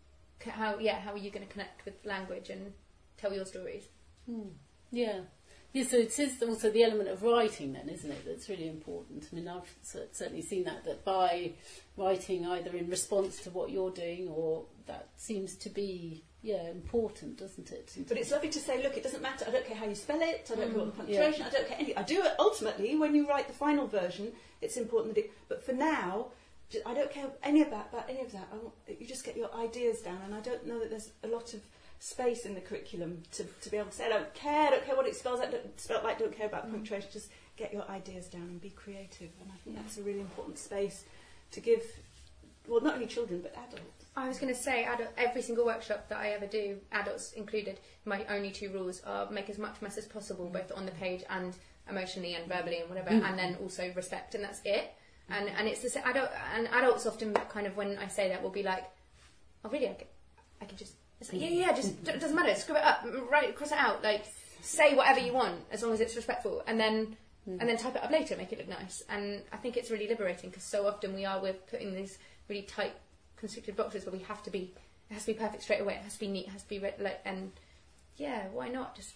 how yeah how are you going to connect with language and tell your stories? mm. yeah yeah so it is also the element of writing then, isn't it, that's really important. I mean, I've certainly seen that that by writing either in response to what you're doing, or that seems to be yeah important, doesn't it? But it's lovely to say, look, it doesn't matter, I don't care how you spell it, I don't mm, care what the punctuation, yeah. I don't care anything. I do it ultimately when you write the final version. It's important that it, but for now, I don't care any about, about any of that. I want, you just get your ideas down, and I don't know that there's a lot of space in the curriculum to, to be able to say, I don't care, I don't care what it spells out, don't spell like, don't care about mm. punctuation, just get your ideas down and be creative. And I think yeah. that's a really important space to give, well, not only children, but adults. I was going to say, adult, every single workshop that I ever do, adults included, my only two rules are make as much mess as possible, mm. both on the page and emotionally and verbally and whatever, mm. and then also respect, and that's it. And and it's the same, adult, and adults often kind of, when I say that, will be like, oh really, I could, I could just, it's like, yeah, yeah, just, it doesn't matter, screw it up, write, cross it out, like, say whatever you want, as long as it's respectful, and then mm. and then type it up later, make it look nice. And I think it's really liberating, because so often we are, we're putting these really tight, constricted boxes where we have to be, it has to be perfect straight away, it has to be neat, it has to be, re- like, and yeah, why not just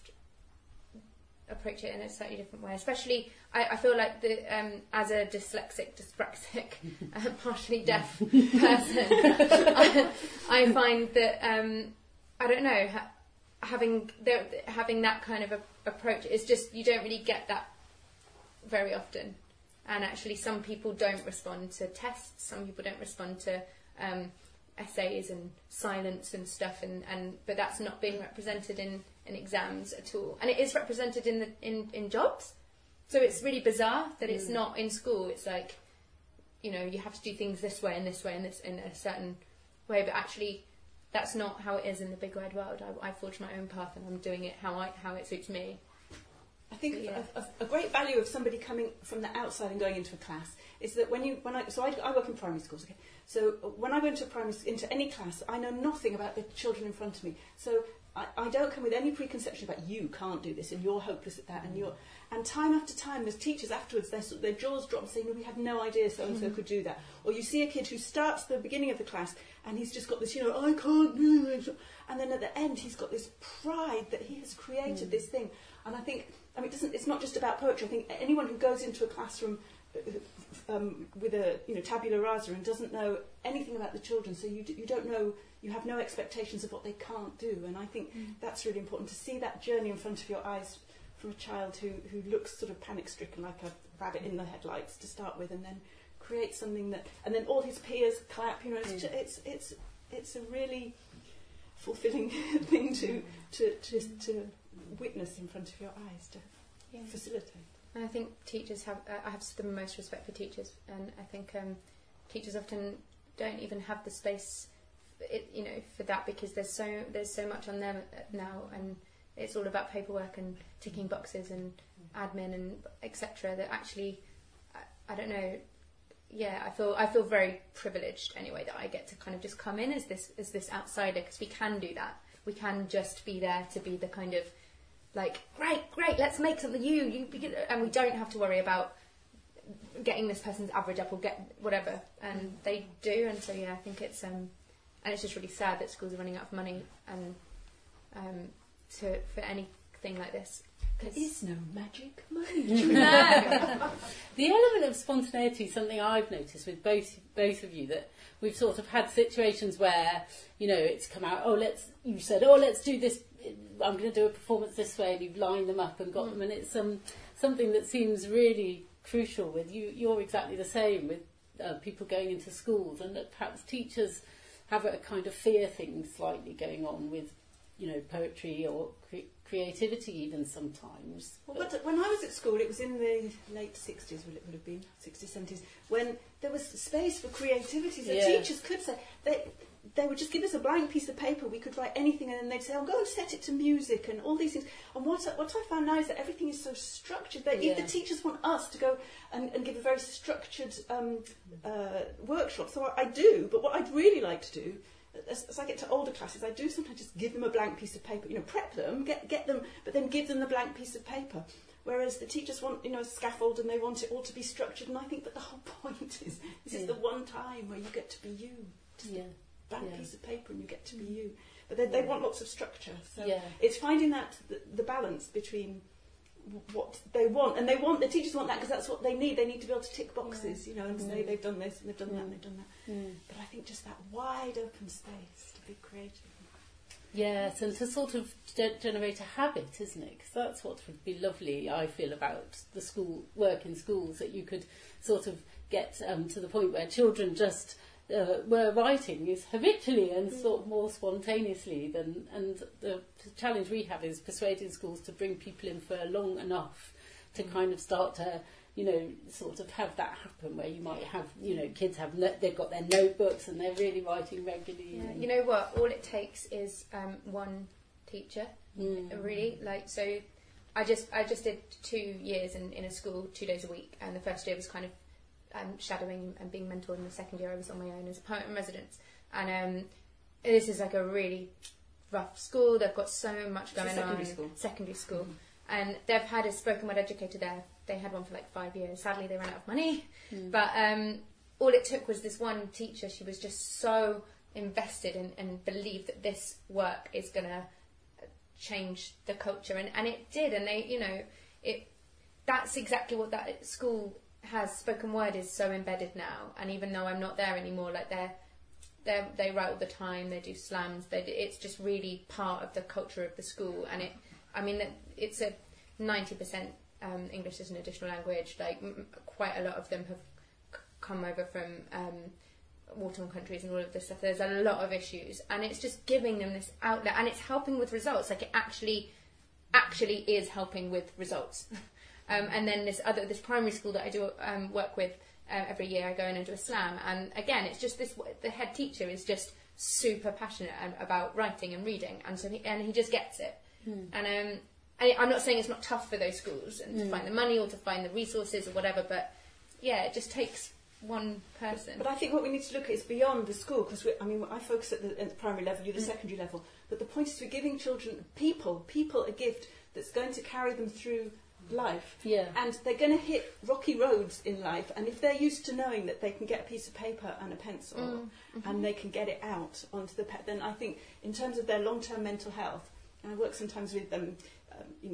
approach it in a slightly different way? Especially, I, I feel like the um, as a dyslexic, dyspraxic, uh, partially deaf person, I, I find that um, I don't know, ha- having the, having that kind of a, approach is just, you don't really get that very often. And actually, some people don't respond to tests. Some people don't respond to um, essays and silence and stuff. And, and but that's not being represented in, in exams at all. And it is represented in the in, in jobs. So it's really bizarre that it's mm. not in school. It's like, you know, you have to do things this way and this way and this in a certain way. But actually, that's not how it is in the big wide world. I, I forged my own path, and I'm doing it how I how it suits me. I think yeah. a, a, a great value of somebody coming from the outside and going into a class is that when you when I so I, I work in primary schools. Okay, so when I go into a primary into any class, I know nothing about the children in front of me. So I, I don't come with any preconception about you can't do this and you're hopeless at that mm. and you're and time after time there's teachers afterwards their their jaws drop saying, no, we had no idea so and so could do that. Or you see a kid who starts at the beginning of the class and he's just got this, you know, I can't do it, and then at the end he's got this pride that he has created mm. this thing. And I think, I mean, it doesn't, it's not just about poetry. I think anyone who goes into a classroom um, with a you know tabula rasa and doesn't know anything about the children, so you d- you don't know, you have no expectations of what they can't do. And I think mm. that's really important, to see that journey in front of your eyes from a child who, who looks sort of panic-stricken, like a rabbit in the headlights to start with, and then create something that, and then all his peers clap. You know, it's mm. ju- it's it's it's a really fulfilling thing to, to to to witness in front of your eyes, to yeah. facilitate. And I think teachers have, uh, I have the most respect for teachers, and I think um, teachers often don't even have the space, it, you know, for that, because there's so there's so much on them now, and it's all about paperwork and ticking boxes and admin and et cetera. That actually, I, I don't know. Yeah, I feel I feel very privileged anyway that I get to kind of just come in as this as this outsider, because we can do that. We can just be there to be the kind of like, great, great, let's make something. You, you, begin, and we don't have to worry about getting this person's average up or get whatever, and they do. And so yeah, I think it's um, and it's just really sad that schools are running out of money and um, to for anything like this. There is no magic money. No. The element of spontaneity is something I've noticed with both both of you, that we've sort of had situations where, you know, it's come out, oh, let's, you said, oh, let's do this, I'm going to do a performance this way, and you've lined them up and got mm. them, and it's um, something that seems really crucial with you. You're exactly the same with uh, people going into schools, and that perhaps teachers have a kind of fear thing slightly going on with, you know, poetry or cre- creativity even sometimes. Well, but when I was at school, it was in the late sixties, well, it would have been, sixties, seventies, when there was space for creativity, so yeah. teachers could say, they, they would just give us a blank piece of paper, we could write anything, and then they'd say, oh, go and set it to music and all these things. And what I, what I found now is that everything is so structured that yeah. if the teachers want us to go and, and give a very structured um, uh, workshop, so I, I do, but what I'd really like to do, As, as I get to older classes, I do sometimes just give them a blank piece of paper, you know, prep them, get get them, but then give them the blank piece of paper. Whereas the teachers want, you know, a scaffold, and they want it all to be structured. And I think that the whole point is, this yeah. is the one time where you get to be you. Just yeah. a blank yeah. piece of paper, and you get to be you. But they, they yeah. want lots of structure. So yeah. it's finding that the, the balance between what they want, and they want, the teachers want that because that's what they need. They need to be able to tick boxes, yeah. you know, and mm. say they've done this and they've done mm. that and they've done that. Mm. But I think just that wide open space to be creative. Yes, and to sort of de- generate a habit, isn't it? Because that's what would be lovely, I feel, about the school work in schools, that you could sort of get um, to the point where children just uh, were writing is habitually and mm. sort of more spontaneously than. And the challenge we have is persuading schools to bring people in for long enough to mm. kind of start to, you know, sort of have that happen, where you might have, you know, kids have no, they've got their notebooks and they're really writing regularly. Yeah. You know what? All it takes is um, one teacher. Mm. Really, like so. I just I just did two years in, in a school, two days a week, and the first year was kind of um, shadowing and being mentored, and the second year I was on my own as a poet in residence. And um, this is like a really rough school. They've got so much going it's a secondary on. School. Secondary school. Mm. And they've had a spoken word educator there. They had one for like five years. Sadly, they ran out of money. Mm. But um, all it took was this one teacher. She was just so invested in, and believed that this work is going to change the culture. And, and it did. And they, you know, it. That's exactly what that school has. Spoken word is so embedded now. And even though I'm not there anymore, like they're, they're, they write all the time. They do slams. They, it's just really part of the culture of the school. And it, I mean, it's a ninety percent um, English as an additional language. Like m- quite a lot of them have c- come over from um, war-torn countries and all of this stuff. There's a lot of issues, and it's just giving them this outlet, and it's helping with results. Like it actually, actually is helping with results. um, and then this other, this primary school that I do um, work with uh, every year, I go in and do a slam, and again, it's just this. The head teacher is just super passionate about writing and reading, and so he, and he just gets it. Mm. And um, I, I'm not saying it's not tough for those schools and mm. to find the money or to find the resources or whatever, but yeah, it just takes one person. But I think what we need to look at is beyond the school, because I mean, I focus at the, at the primary level, you the mm. secondary level, but the point is we're giving children, people, people a gift that's going to carry them through life. Yeah. And they're going to hit rocky roads in life, and if they're used to knowing that they can get a piece of paper and a pencil mm. mm-hmm. and they can get it out onto the pe- then I think in terms of their long-term mental health, and I work sometimes with um, um, you know,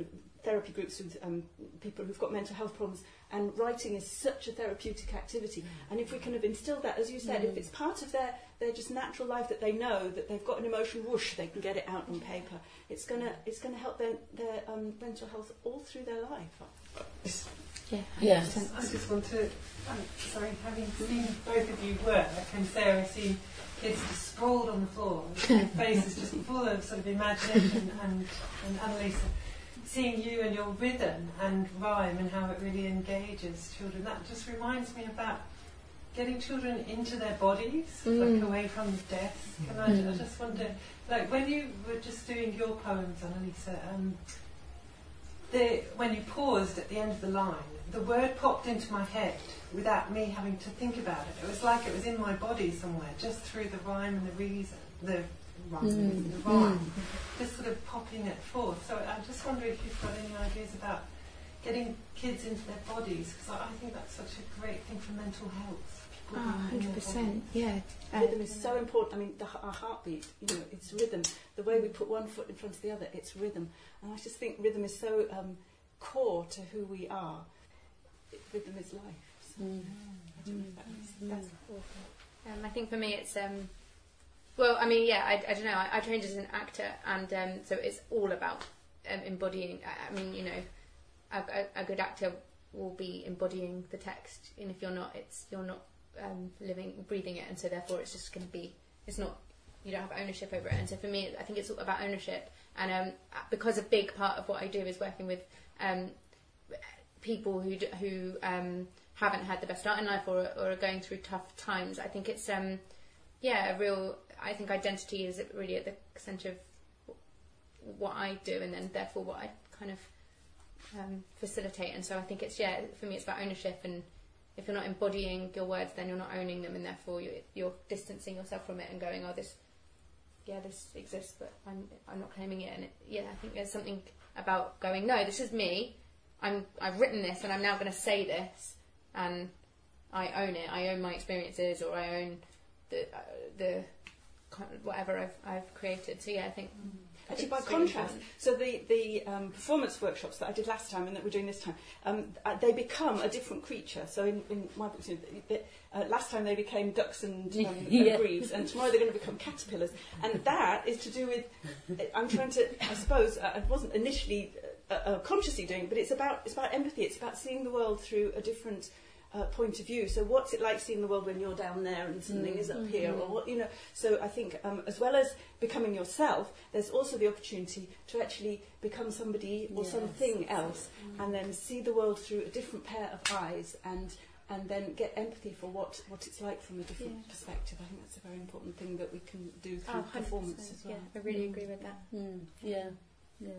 therapy groups with um, people who've got mental health problems, and writing is such a therapeutic activity. And if we kind of instill that, as you said, Mm. if it's part of their, their just natural life, that they know that they've got an emotion, whoosh, they can get it out on paper. It's gonna it's gonna help their their um, mental health all through their life. Yeah. Yes. I just want to, um, sorry, having seen both of you work, and Sarah seen kids just sprawled on the floor, and their faces just full of sort of imagination, and, and Annalisa, seeing you and your rhythm and rhyme and how it really engages children, that just reminds me about getting children into their bodies, Mm. like away from the desk. And I, I just wonder, like when you were just doing your poems, Annalisa, um, the, when you paused at the end of the line, the word popped into my head without me having to think about it. It was like it was in my body somewhere, just through the rhyme and the reason, the rhyme, Mm. the rhyme, just sort of popping it forth. So I just wonder if you've got any ideas about getting kids into their bodies, because I, I think that's such a great thing for mental health. Oh, People one being in hundred their percent, bodies. yeah. Rhythm is so important. I mean, the, our heartbeat, you know, it's rhythm. The way we put one foot in front of the other, it's rhythm. And I just think rhythm is so um, core to who we are. Rhythm is life. So, Mm. I don't know if that is- that's Um, I think for me it's um, well, I mean, yeah, I, I don't know. I, I trained as an actor, and um, so it's all about um, embodying. I, I mean, you know, a, a, a good actor will be embodying the text, and if you're not, it's you're not um, living, breathing it, and so therefore it's just going to be. It's not. You don't have ownership over it, and so for me, I think it's all about ownership. And um, because a big part of what I do is working with um, people who d- who um, haven't had the best start in life or, or are going through tough times. I think it's um, yeah, a real. I think identity is really at the centre of what I do, and then therefore what I kind of um, facilitate. And so I think it's yeah, for me, it's about ownership. And if you're not embodying your words, then you're not owning them, and therefore you're, you're distancing yourself from it and going, oh, this. Yeah, this exists, but I'm I'm not claiming it. And it, yeah, I think there's something about going, no, this is me. I'm I've written this, and I'm now going to say this, and I own it. I own my experiences, or I own the uh, the kind of whatever I've I've created. So yeah, I think Actually, by it's really contrast, important. so the, the um, performance workshops that I did last time and that we're doing this time, um, uh, they become a different creature. So in, in my books, you know, the, uh, last time they became ducks and, um, Yeah. and grebes, and tomorrow they're going to become caterpillars. And that is to do with, I'm trying to, I suppose, uh, I wasn't initially uh, uh, consciously doing, but it's about it's about empathy. It's about seeing the world through a different Uh, point of view. So what's it like seeing the world when you're down there and something is up here, or what, you know? So I think um, as well as becoming yourself, there's also the opportunity to actually become somebody or Yes. something else, and then see the world through a different pair of eyes, and and then get empathy for what, what it's like from a different Yeah. perspective. I think that's a very important thing that we can do Oh, through one hundred performance percent, as well. Yeah, I really agree with that. Mm. Yeah. Yeah.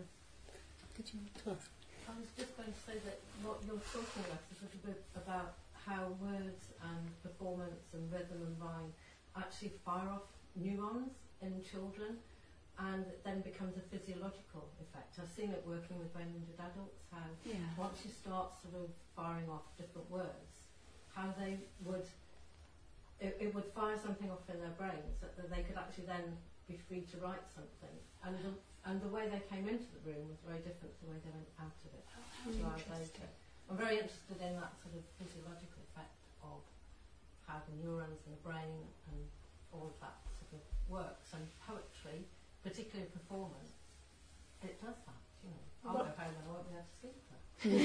Did you want to ask? I was just going to say that what you're talking about is a little bit about how words and performance and rhythm and rhyme actually fire off neurons in children, and it then becomes a physiological effect. I've seen it working with brain injured adults, how Yeah. once you start sort of firing off different words, how they would, it, it would fire something off in their brains that, that they could actually then be free to write something. And the, and the way they came into the room was very different to the way they went out of it. two hours later. I'm very interested in that sort of physiological effect of how the neurons in the brain and all of that sort of works. And poetry, particularly performance, it does that. You know, I'll go home and I won't be able to sleep there.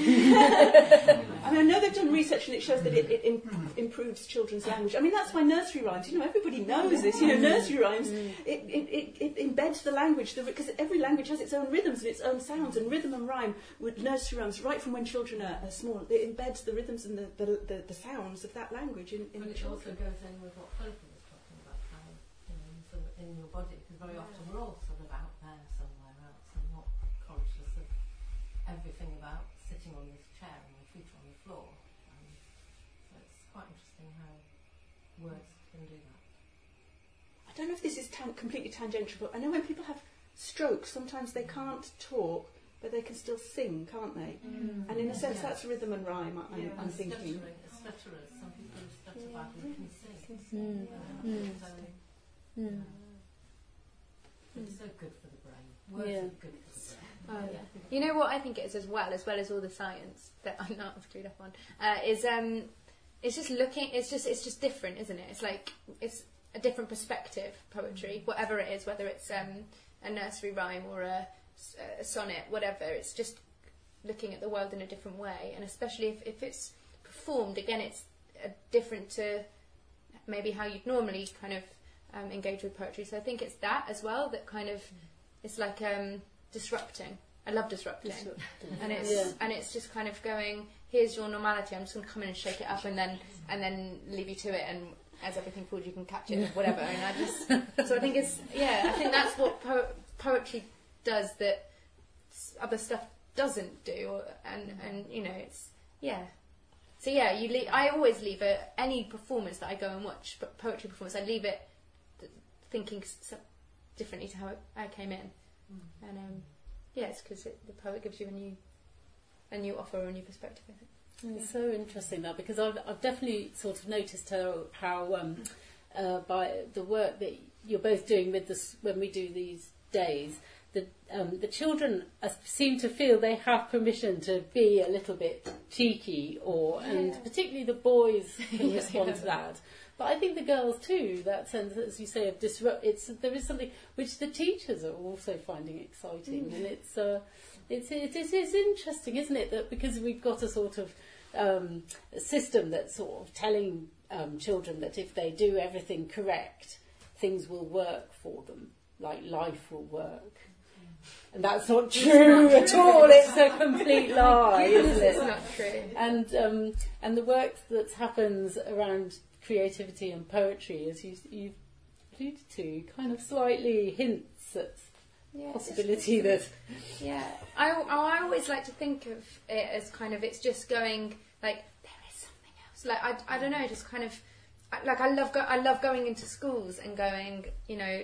I mean, I know they've done research and it shows that it, it imp- improves children's language. I mean, that's why nursery rhymes, you know, everybody knows this, you know, nursery rhymes, it, it, it, it embeds the language, because every language has its own rhythms and its own sounds, and rhythm and rhyme with nursery rhymes, right from when children are, are small, it embeds the rhythms and the, the, the, the sounds of that language in, in But the it also children. goes in with what Philippa was talking about, how, you know, sort of in your body, because very often we're all sort of out there somewhere else and not conscious of everything about sitting on this chair and my feet on the floor. Um, so it's quite interesting how words can do that. I don't know if this is tan- completely tangential, but I know when people have strokes, sometimes they can't talk, but they can still sing, can't they? Mm. And in a sense, Yeah. that's rhythm and rhyme, I, I'm, Yeah, I'm and thinking. stuttering, stutterers, some people who stutter badly can sing. Mm. Uh, Mm. so, Mm. uh, it's so good for the brain. Words Yeah. are good for the brain. Oh yeah. You know what I think it is as well, as well as all the science that I'm not clued up on, uh, is um, it's just looking. It's just it's just different, isn't it? It's like it's a different perspective. Poetry, whatever it is, whether it's um, a nursery rhyme or a, a sonnet, whatever. It's just looking at the world in a different way, and especially if, if it's performed again, it's uh, different to maybe how you'd normally kind of um, engage with poetry. So I think it's that as well that kind of it's like um, disrupting. I love disrupting, and it's yeah. and it's just kind of going. Here's your normality. I'm just going to come in and shake it up, and then and then leave you to it. And as everything falls, you can catch it, or whatever. And I just so I think it's yeah. I think that's what po- poetry does that other stuff doesn't do, or, and and you know it's yeah. So yeah, you leave, I always leave a, any performance that I go and watch, but poetry performance, I leave it th- thinking so differently to how it, I came in, mm. and um, yeah, it's because it, the poet gives you a new, a new offer or a new perspective. I think it's yeah. so interesting that because I've I've definitely sort of noticed how how um, uh, by the work that you're both doing with this when we do these days. The um, the children uh, seem to feel they have permission to be a little bit cheeky, or yeah. and particularly the boys can respond yeah. to that. But I think the girls too. That sense, as you say, of disrupt. It's there is something which the teachers are also finding exciting, mm. and it's uh, it's it, it is interesting, isn't it? That because we've got a sort of um, a system that's sort of telling um, children that if they do everything correct, things will work for them, like life will work. And that's not true not at true. all. It's a complete lie, isn't it? It's not true. And um, and the work that happens around creativity and poetry, as you you alluded to, kind of slightly hints at yeah, possibility that. Yeah, I I always like to think of it as kind of it's just going like there is something else. Like I I don't know, just kind of like I love go, I love going into schools and going, you know.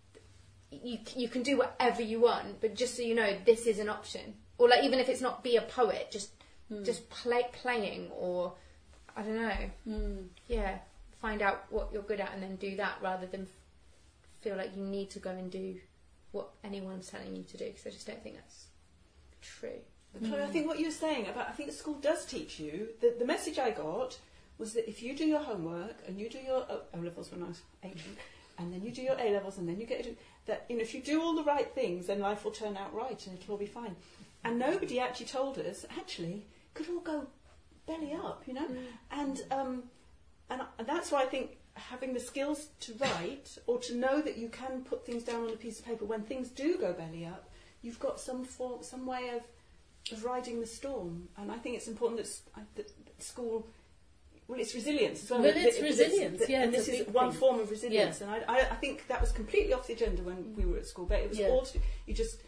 You you can do whatever you want, but just so you know, this is an option. Or like even if it's not be a poet, just mm. just play playing, or I don't know. Mm. Yeah, find out what you're good at and then do that, rather than f- feel like you need to go and do what anyone's telling you to do. Because I just don't think that's true. Mm. I think what you're saying about I think school does teach you. The the message I got was that if you do your homework and you do your O, o levels when I was eight, and then you do your A levels and then you get to, that you know if you do all the right things, then life will turn out right and it'll all be fine. And nobody actually told us actually it could all go belly up, you know. Mm. And um, and and that's why I think having the skills to write or to know that you can put things down on a piece of paper when things do go belly up, you've got some form, some way of of riding the storm. And I think it's important that, that school. Well, it's resilience as well. Well, it's resilience, it's, yeah. And this is one thing. form of resilience. Yeah. And I, I, I think that was completely off the agenda when we were at school. But it was yeah. all to, you just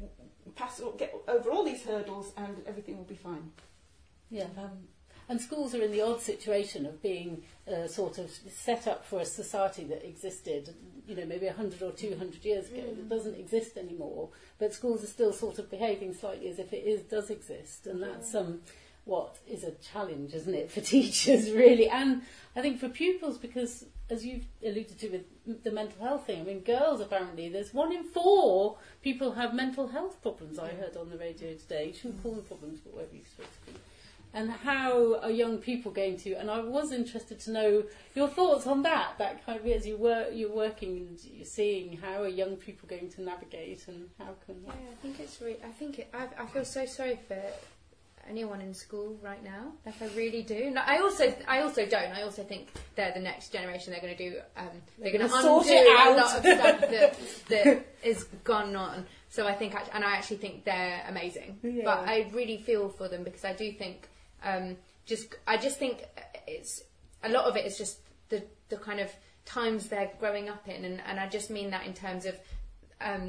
pass, get over all these hurdles, and everything will be fine. Yeah. Um, and schools are in the odd situation of being uh, sort of set up for a society that existed, you know, maybe a hundred or two hundred years ago. Mm. It doesn't exist anymore. But schools are still sort of behaving slightly as if it is does exist, and that's um. what is a challenge, isn't it, for teachers, really, and I think for pupils, because, as you've alluded to with the mental health thing, I mean, girls, apparently, there's one in four people have mental health problems, I heard on the radio today. You shouldn't call them problems, but whatever you're supposed to be. And how are young people going to, and I was interested to know your thoughts on that, that kind of, as you work, you're working and you're seeing how are young people going to navigate, and how can... Yeah, I think it's really, I think it, I, I feel so sorry for anyone in school right now, like I really do. No, I also, I also don't. I also think they're the next generation. They're going to do. Um, they're, they're going to undo it a out. lot of stuff that that is gone on. So I think, and I actually think they're amazing. Yeah. But I really feel for them because I do think, um, just I just think it's a lot of it is just the the kind of times they're growing up in, and, and I just mean that in terms of, um,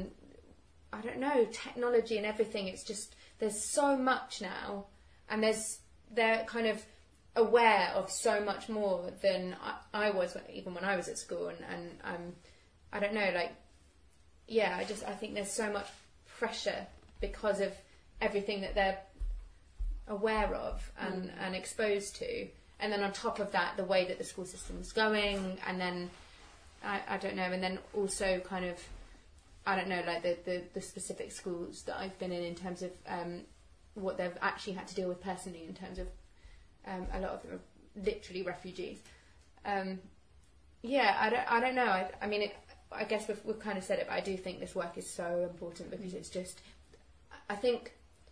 I don't know, technology and everything. It's just. There's so much now, and there's they're kind of aware of so much more than I, I was even when I was at school, and and um, I don't know, like yeah, I just I think there's so much pressure because of everything that they're aware of and, mm. and exposed to, and then on top of that, the way that the school system's going, and then I, I don't know, and then also kind of I don't know, like the, the, the specific schools that I've been in in terms of um, what they've actually had to deal with personally in terms of um, a lot of them are literally refugees. Um, yeah, I don't, I don't know. I, I mean, it, I guess we've, we've kind of said it, but I do think this work is so important because it's just, I think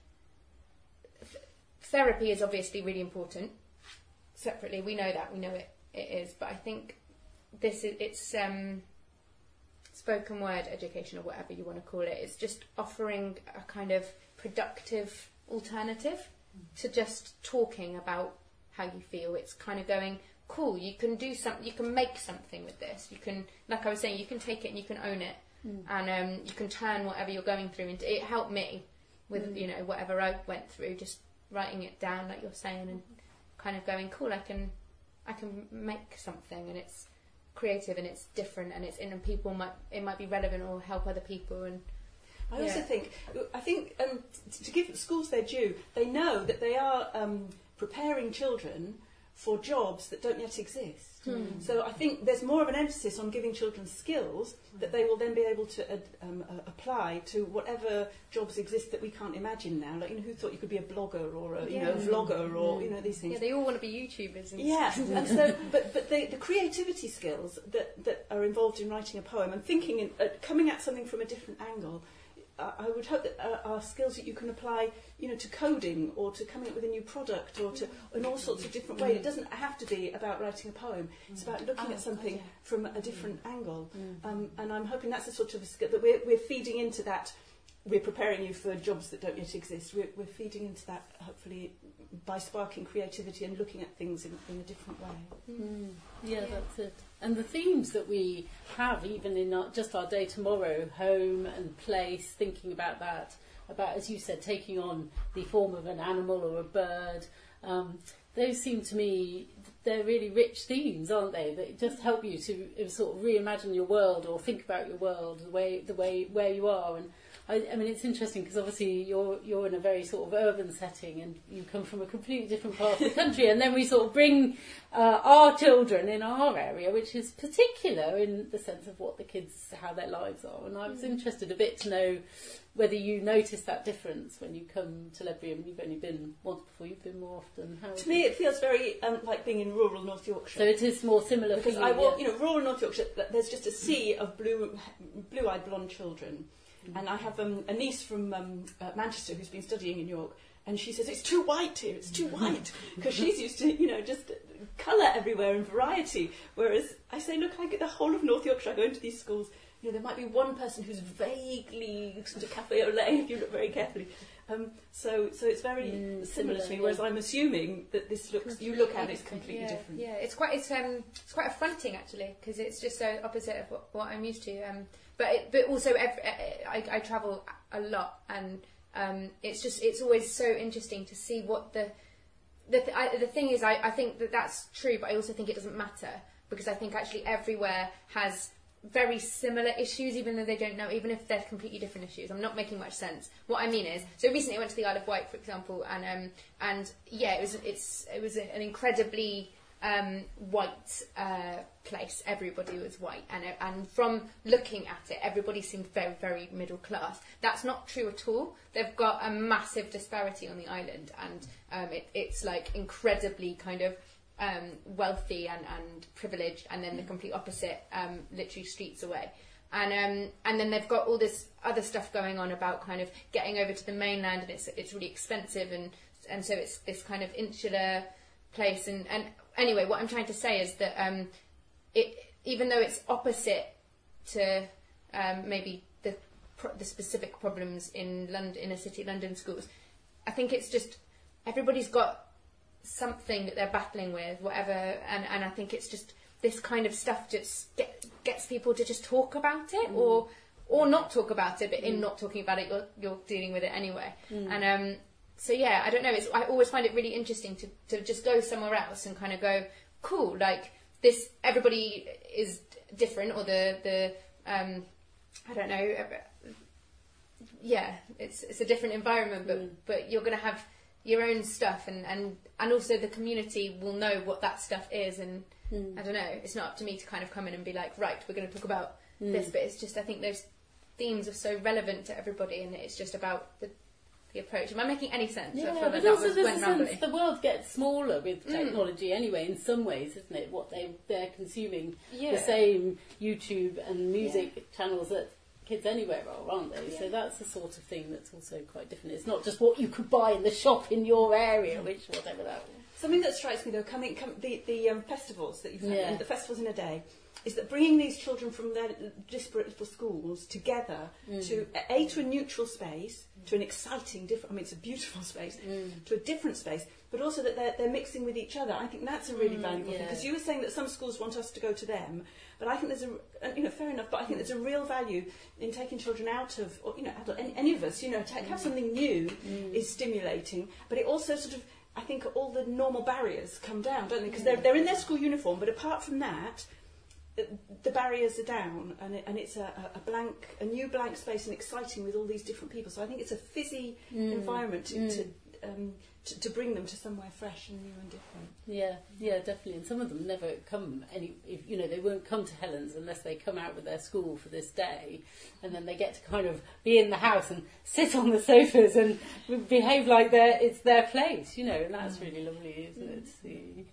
th- therapy is obviously really important. Separately, we know that, we know it, it is, but I think this is, it's um, spoken word education or whatever you want to call it. It's just offering a kind of productive alternative to just talking about how you feel. It's kind of going, cool, you can do some, you can make something with this. You can, like I was saying, you can take it and you can own it, mm. and um, you can turn whatever you're going through into. It helped me with mm. you know whatever I went through, just writing it down like you're saying, and kind of going, cool, I can, I can make something, and it's creative and it's different and it's in, and people might, it might be relevant or help other people. And I yeah. also think, I think um, t- to give schools their due, they know that they are um, preparing children for jobs that don't yet exist. Hmm. So I think there's more of an emphasis on giving children skills that they will then be able to uh, um, uh, apply to whatever jobs exist that we can't imagine now. Like, you know, who thought you could be a blogger or a you yeah. know vlogger or you know these things. Yeah, they all want to be YouTubers. And yeah, and so but but the, the creativity skills that that are involved in writing a poem and thinking and uh, coming at something from a different angle. I would hope that uh, are skills that you can apply, you know, to coding or to coming up with a new product or to in all sorts of different ways. It doesn't have to be about writing a poem. It's about looking oh, at something yeah. from a different mm. angle. Mm. Um, and I'm hoping that's a sort of a skill that we're, we're feeding into that. We're preparing you for jobs that don't yet exist. We're, we're feeding into that, hopefully, by sparking creativity and looking at things in, in a different way. Mm. Yeah, yeah, that's it. And the themes that we have, even in our, just our day tomorrow, home and place, thinking about that, about, as you said, taking on the form of an animal or a bird, um, those seem to me, they're really rich themes, aren't they? That just help you to sort of reimagine your world or think about your world, the way, the way where you are. And I, I mean, it's interesting because obviously you're you're in a very sort of urban setting and you come from a completely different part of the country, and then we sort of bring uh, our children in our area, which is particular in the sense of what the kids, how their lives are. And I was interested a bit to know whether you notice that difference when you come to Lebrium. You've only been once before, you've been more often. How to me, it feels very um, like being in rural North Yorkshire. So it is more similar because for you, I walk, yeah. you know, rural North Yorkshire. There's just a sea of blue, blue-eyed blonde children. And I have um, a niece from um, uh, Manchester who's been studying in York, and she says, it's too white here, it's too white, because she's used to, you know, just colour everywhere and variety. Whereas I say, look, I get the whole of North Yorkshire, I go into these schools, you know, there might be one person who's vaguely sort of cafe au lait if you look very carefully. Um, so, so it's very mm, similar, similar to me. yeah. Whereas I'm assuming that this looks, you look at it, it's completely yeah, different. Yeah, it's quite, it's um, it's quite affronting actually, because it's just so opposite of what, what I'm used to. Um, but it, but also, every, I, I travel a lot, and um, it's just, it's always so interesting to see what the the th- I, the thing is. I, I think that that's true, but I also think it doesn't matter, because I think actually everywhere has very similar issues, even though they don't know, even if they're completely different issues. I'm not making much sense. What I mean is, so recently I went to the Isle of Wight, for example, and um, and yeah, it was it's it was an incredibly um, white uh, place. Everybody was white, and and from looking at it, everybody seemed very very middle class. That's not true at all. They've got a massive disparity on the island, and um, it, it's like incredibly kind of Um, wealthy and, and privileged, and then the complete opposite, um, literally streets away. And um, and then they've got all this other stuff going on about kind of getting over to the mainland, and it's it's really expensive, and and so it's this kind of insular place. And, and anyway, what I'm trying to say is that um, it even though it's opposite to um, maybe the pro- the specific problems in London, inner city London schools, I think it's just everybody's got something that they're battling with, whatever, and, and I think it's just this kind of stuff just get, gets people to just talk about it, mm. or or not talk about it, but mm. in not talking about it, you're you're dealing with it anyway. Mm. And um, so yeah, I don't know. It's, I always find it really interesting to to just go somewhere else and kind of go, cool, like this. Everybody is different, or the the um, I don't know. Yeah, it's it's a different environment, but mm. but you're going to have your own stuff, and, and, and also the community will know what that stuff is, and mm. I don't know, it's not up to me to kind of come in and be like, right, we're going to talk about mm. this, but it's just, I think there's themes are so relevant to everybody, and it's just about the, the approach. Am I making any sense? I Yeah, feel but like that also was there's went a sense rambly. the world gets smaller with Mm. technology anyway, in some ways, isn't it? What they, they're consuming Yeah. the same YouTube and music channels that kids anywhere are, aren't they? Yeah. So that's the sort of thing that's also quite different. It's not just what you could buy in the shop in your area, which whatever that was. Something that strikes me, though, coming come, the the um, festivals that you've had, Yeah. the festivals in a day, is that bringing these children from their disparate little schools together Mm. to a to a neutral space, to an exciting, different. I mean, it's a beautiful space, Mm. to a different space, but also that they're they're mixing with each other. I think that's a really Mm, valuable thing, yeah. because you were saying that some schools want us to go to them, but I think there's a and, you know fair enough, but I think there's a real value in taking children out of, or, you know, adult, any, any of us, you know, to have something new Mm. is stimulating, but it also sort of, I think all the normal barriers come down, don't they? Because they're, they're in their school uniform, but apart from that, the, the barriers are down, and, it, and it's a, a blank, a new blank space, and exciting with all these different people. So I think it's a fizzy Mm. environment to, Mm. to, um, to to bring them to somewhere fresh and new and different. Yeah, yeah, definitely. And some of them never come any, if, you know, they won't come to Helen's unless they come out with their school for this day, and then they get to kind of be in the house and sit on the sofas and behave like they're, it's their place, you know, and that's really lovely, isn't it? See.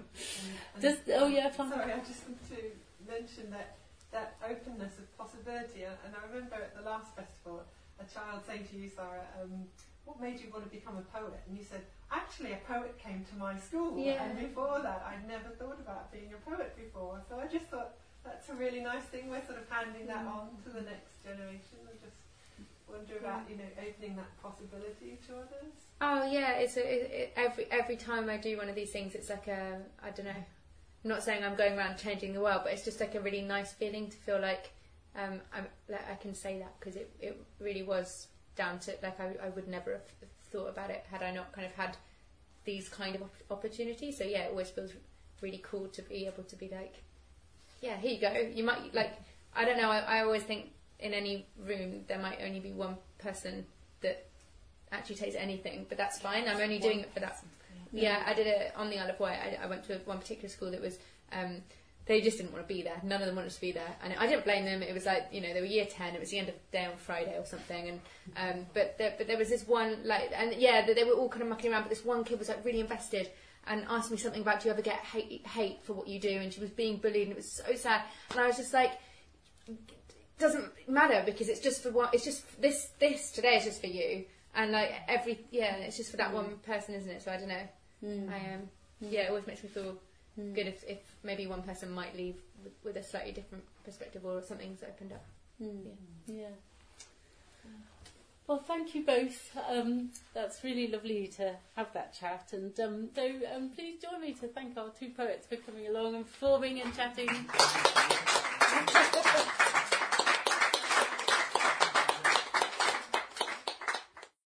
Just, oh yeah, fine. Sorry, I just want to mention that that openness of possibility. And, and I remember at the last festival, a child saying to you, Sarah, um, what made you want to become a poet? And you said, actually, a poet came to my school. Yeah. And before that, I'd never thought about being a poet before. So I just thought that's a really nice thing. We're sort of handing that on to the next generation. I just wonder about, you know, opening that possibility to others. Oh yeah, it's a, it, it, every every time I do one of these things, it's like a I don't know. I'm not saying I'm going around changing the world, but it's just like a really nice feeling to feel like um, I'm like I can say that because it, it really was down to like I, I would never have thought about it had I not kind of had these kind of op- opportunities. So yeah, it always feels really cool to be able to be like, yeah, here you go. You might like I don't know. I, I always think in any room there might only be one person that actually takes anything, but that's fine. I'm only doing it for that. Yeah, I did it on the Isle of Wight. I, I went to one particular school that was, um, they just didn't want to be there. None of them wanted to be there. And I didn't blame them. It was like, you know, they were year ten. It was the end of the day on Friday or something. And um, but there, but there was this one, like, and yeah, they, they were all kind of mucking around, but this one kid was like really invested and asked me something about, do you ever get hate, hate for what you do? And she was being bullied and it was so sad. And I was just like, doesn't matter because it's just for what, it's just, this, this today is just for you. And like every, yeah, it's just for that one person, isn't it? So I don't know. Mm. I um, yeah, it always makes me feel Mm. good if, if maybe one person might leave with, with a slightly different perspective or something's opened up. Mm. Yeah. Well, thank you both. Um, that's really lovely to have that chat. And um, so um, please join me to thank our two poets for coming along and performing and chatting.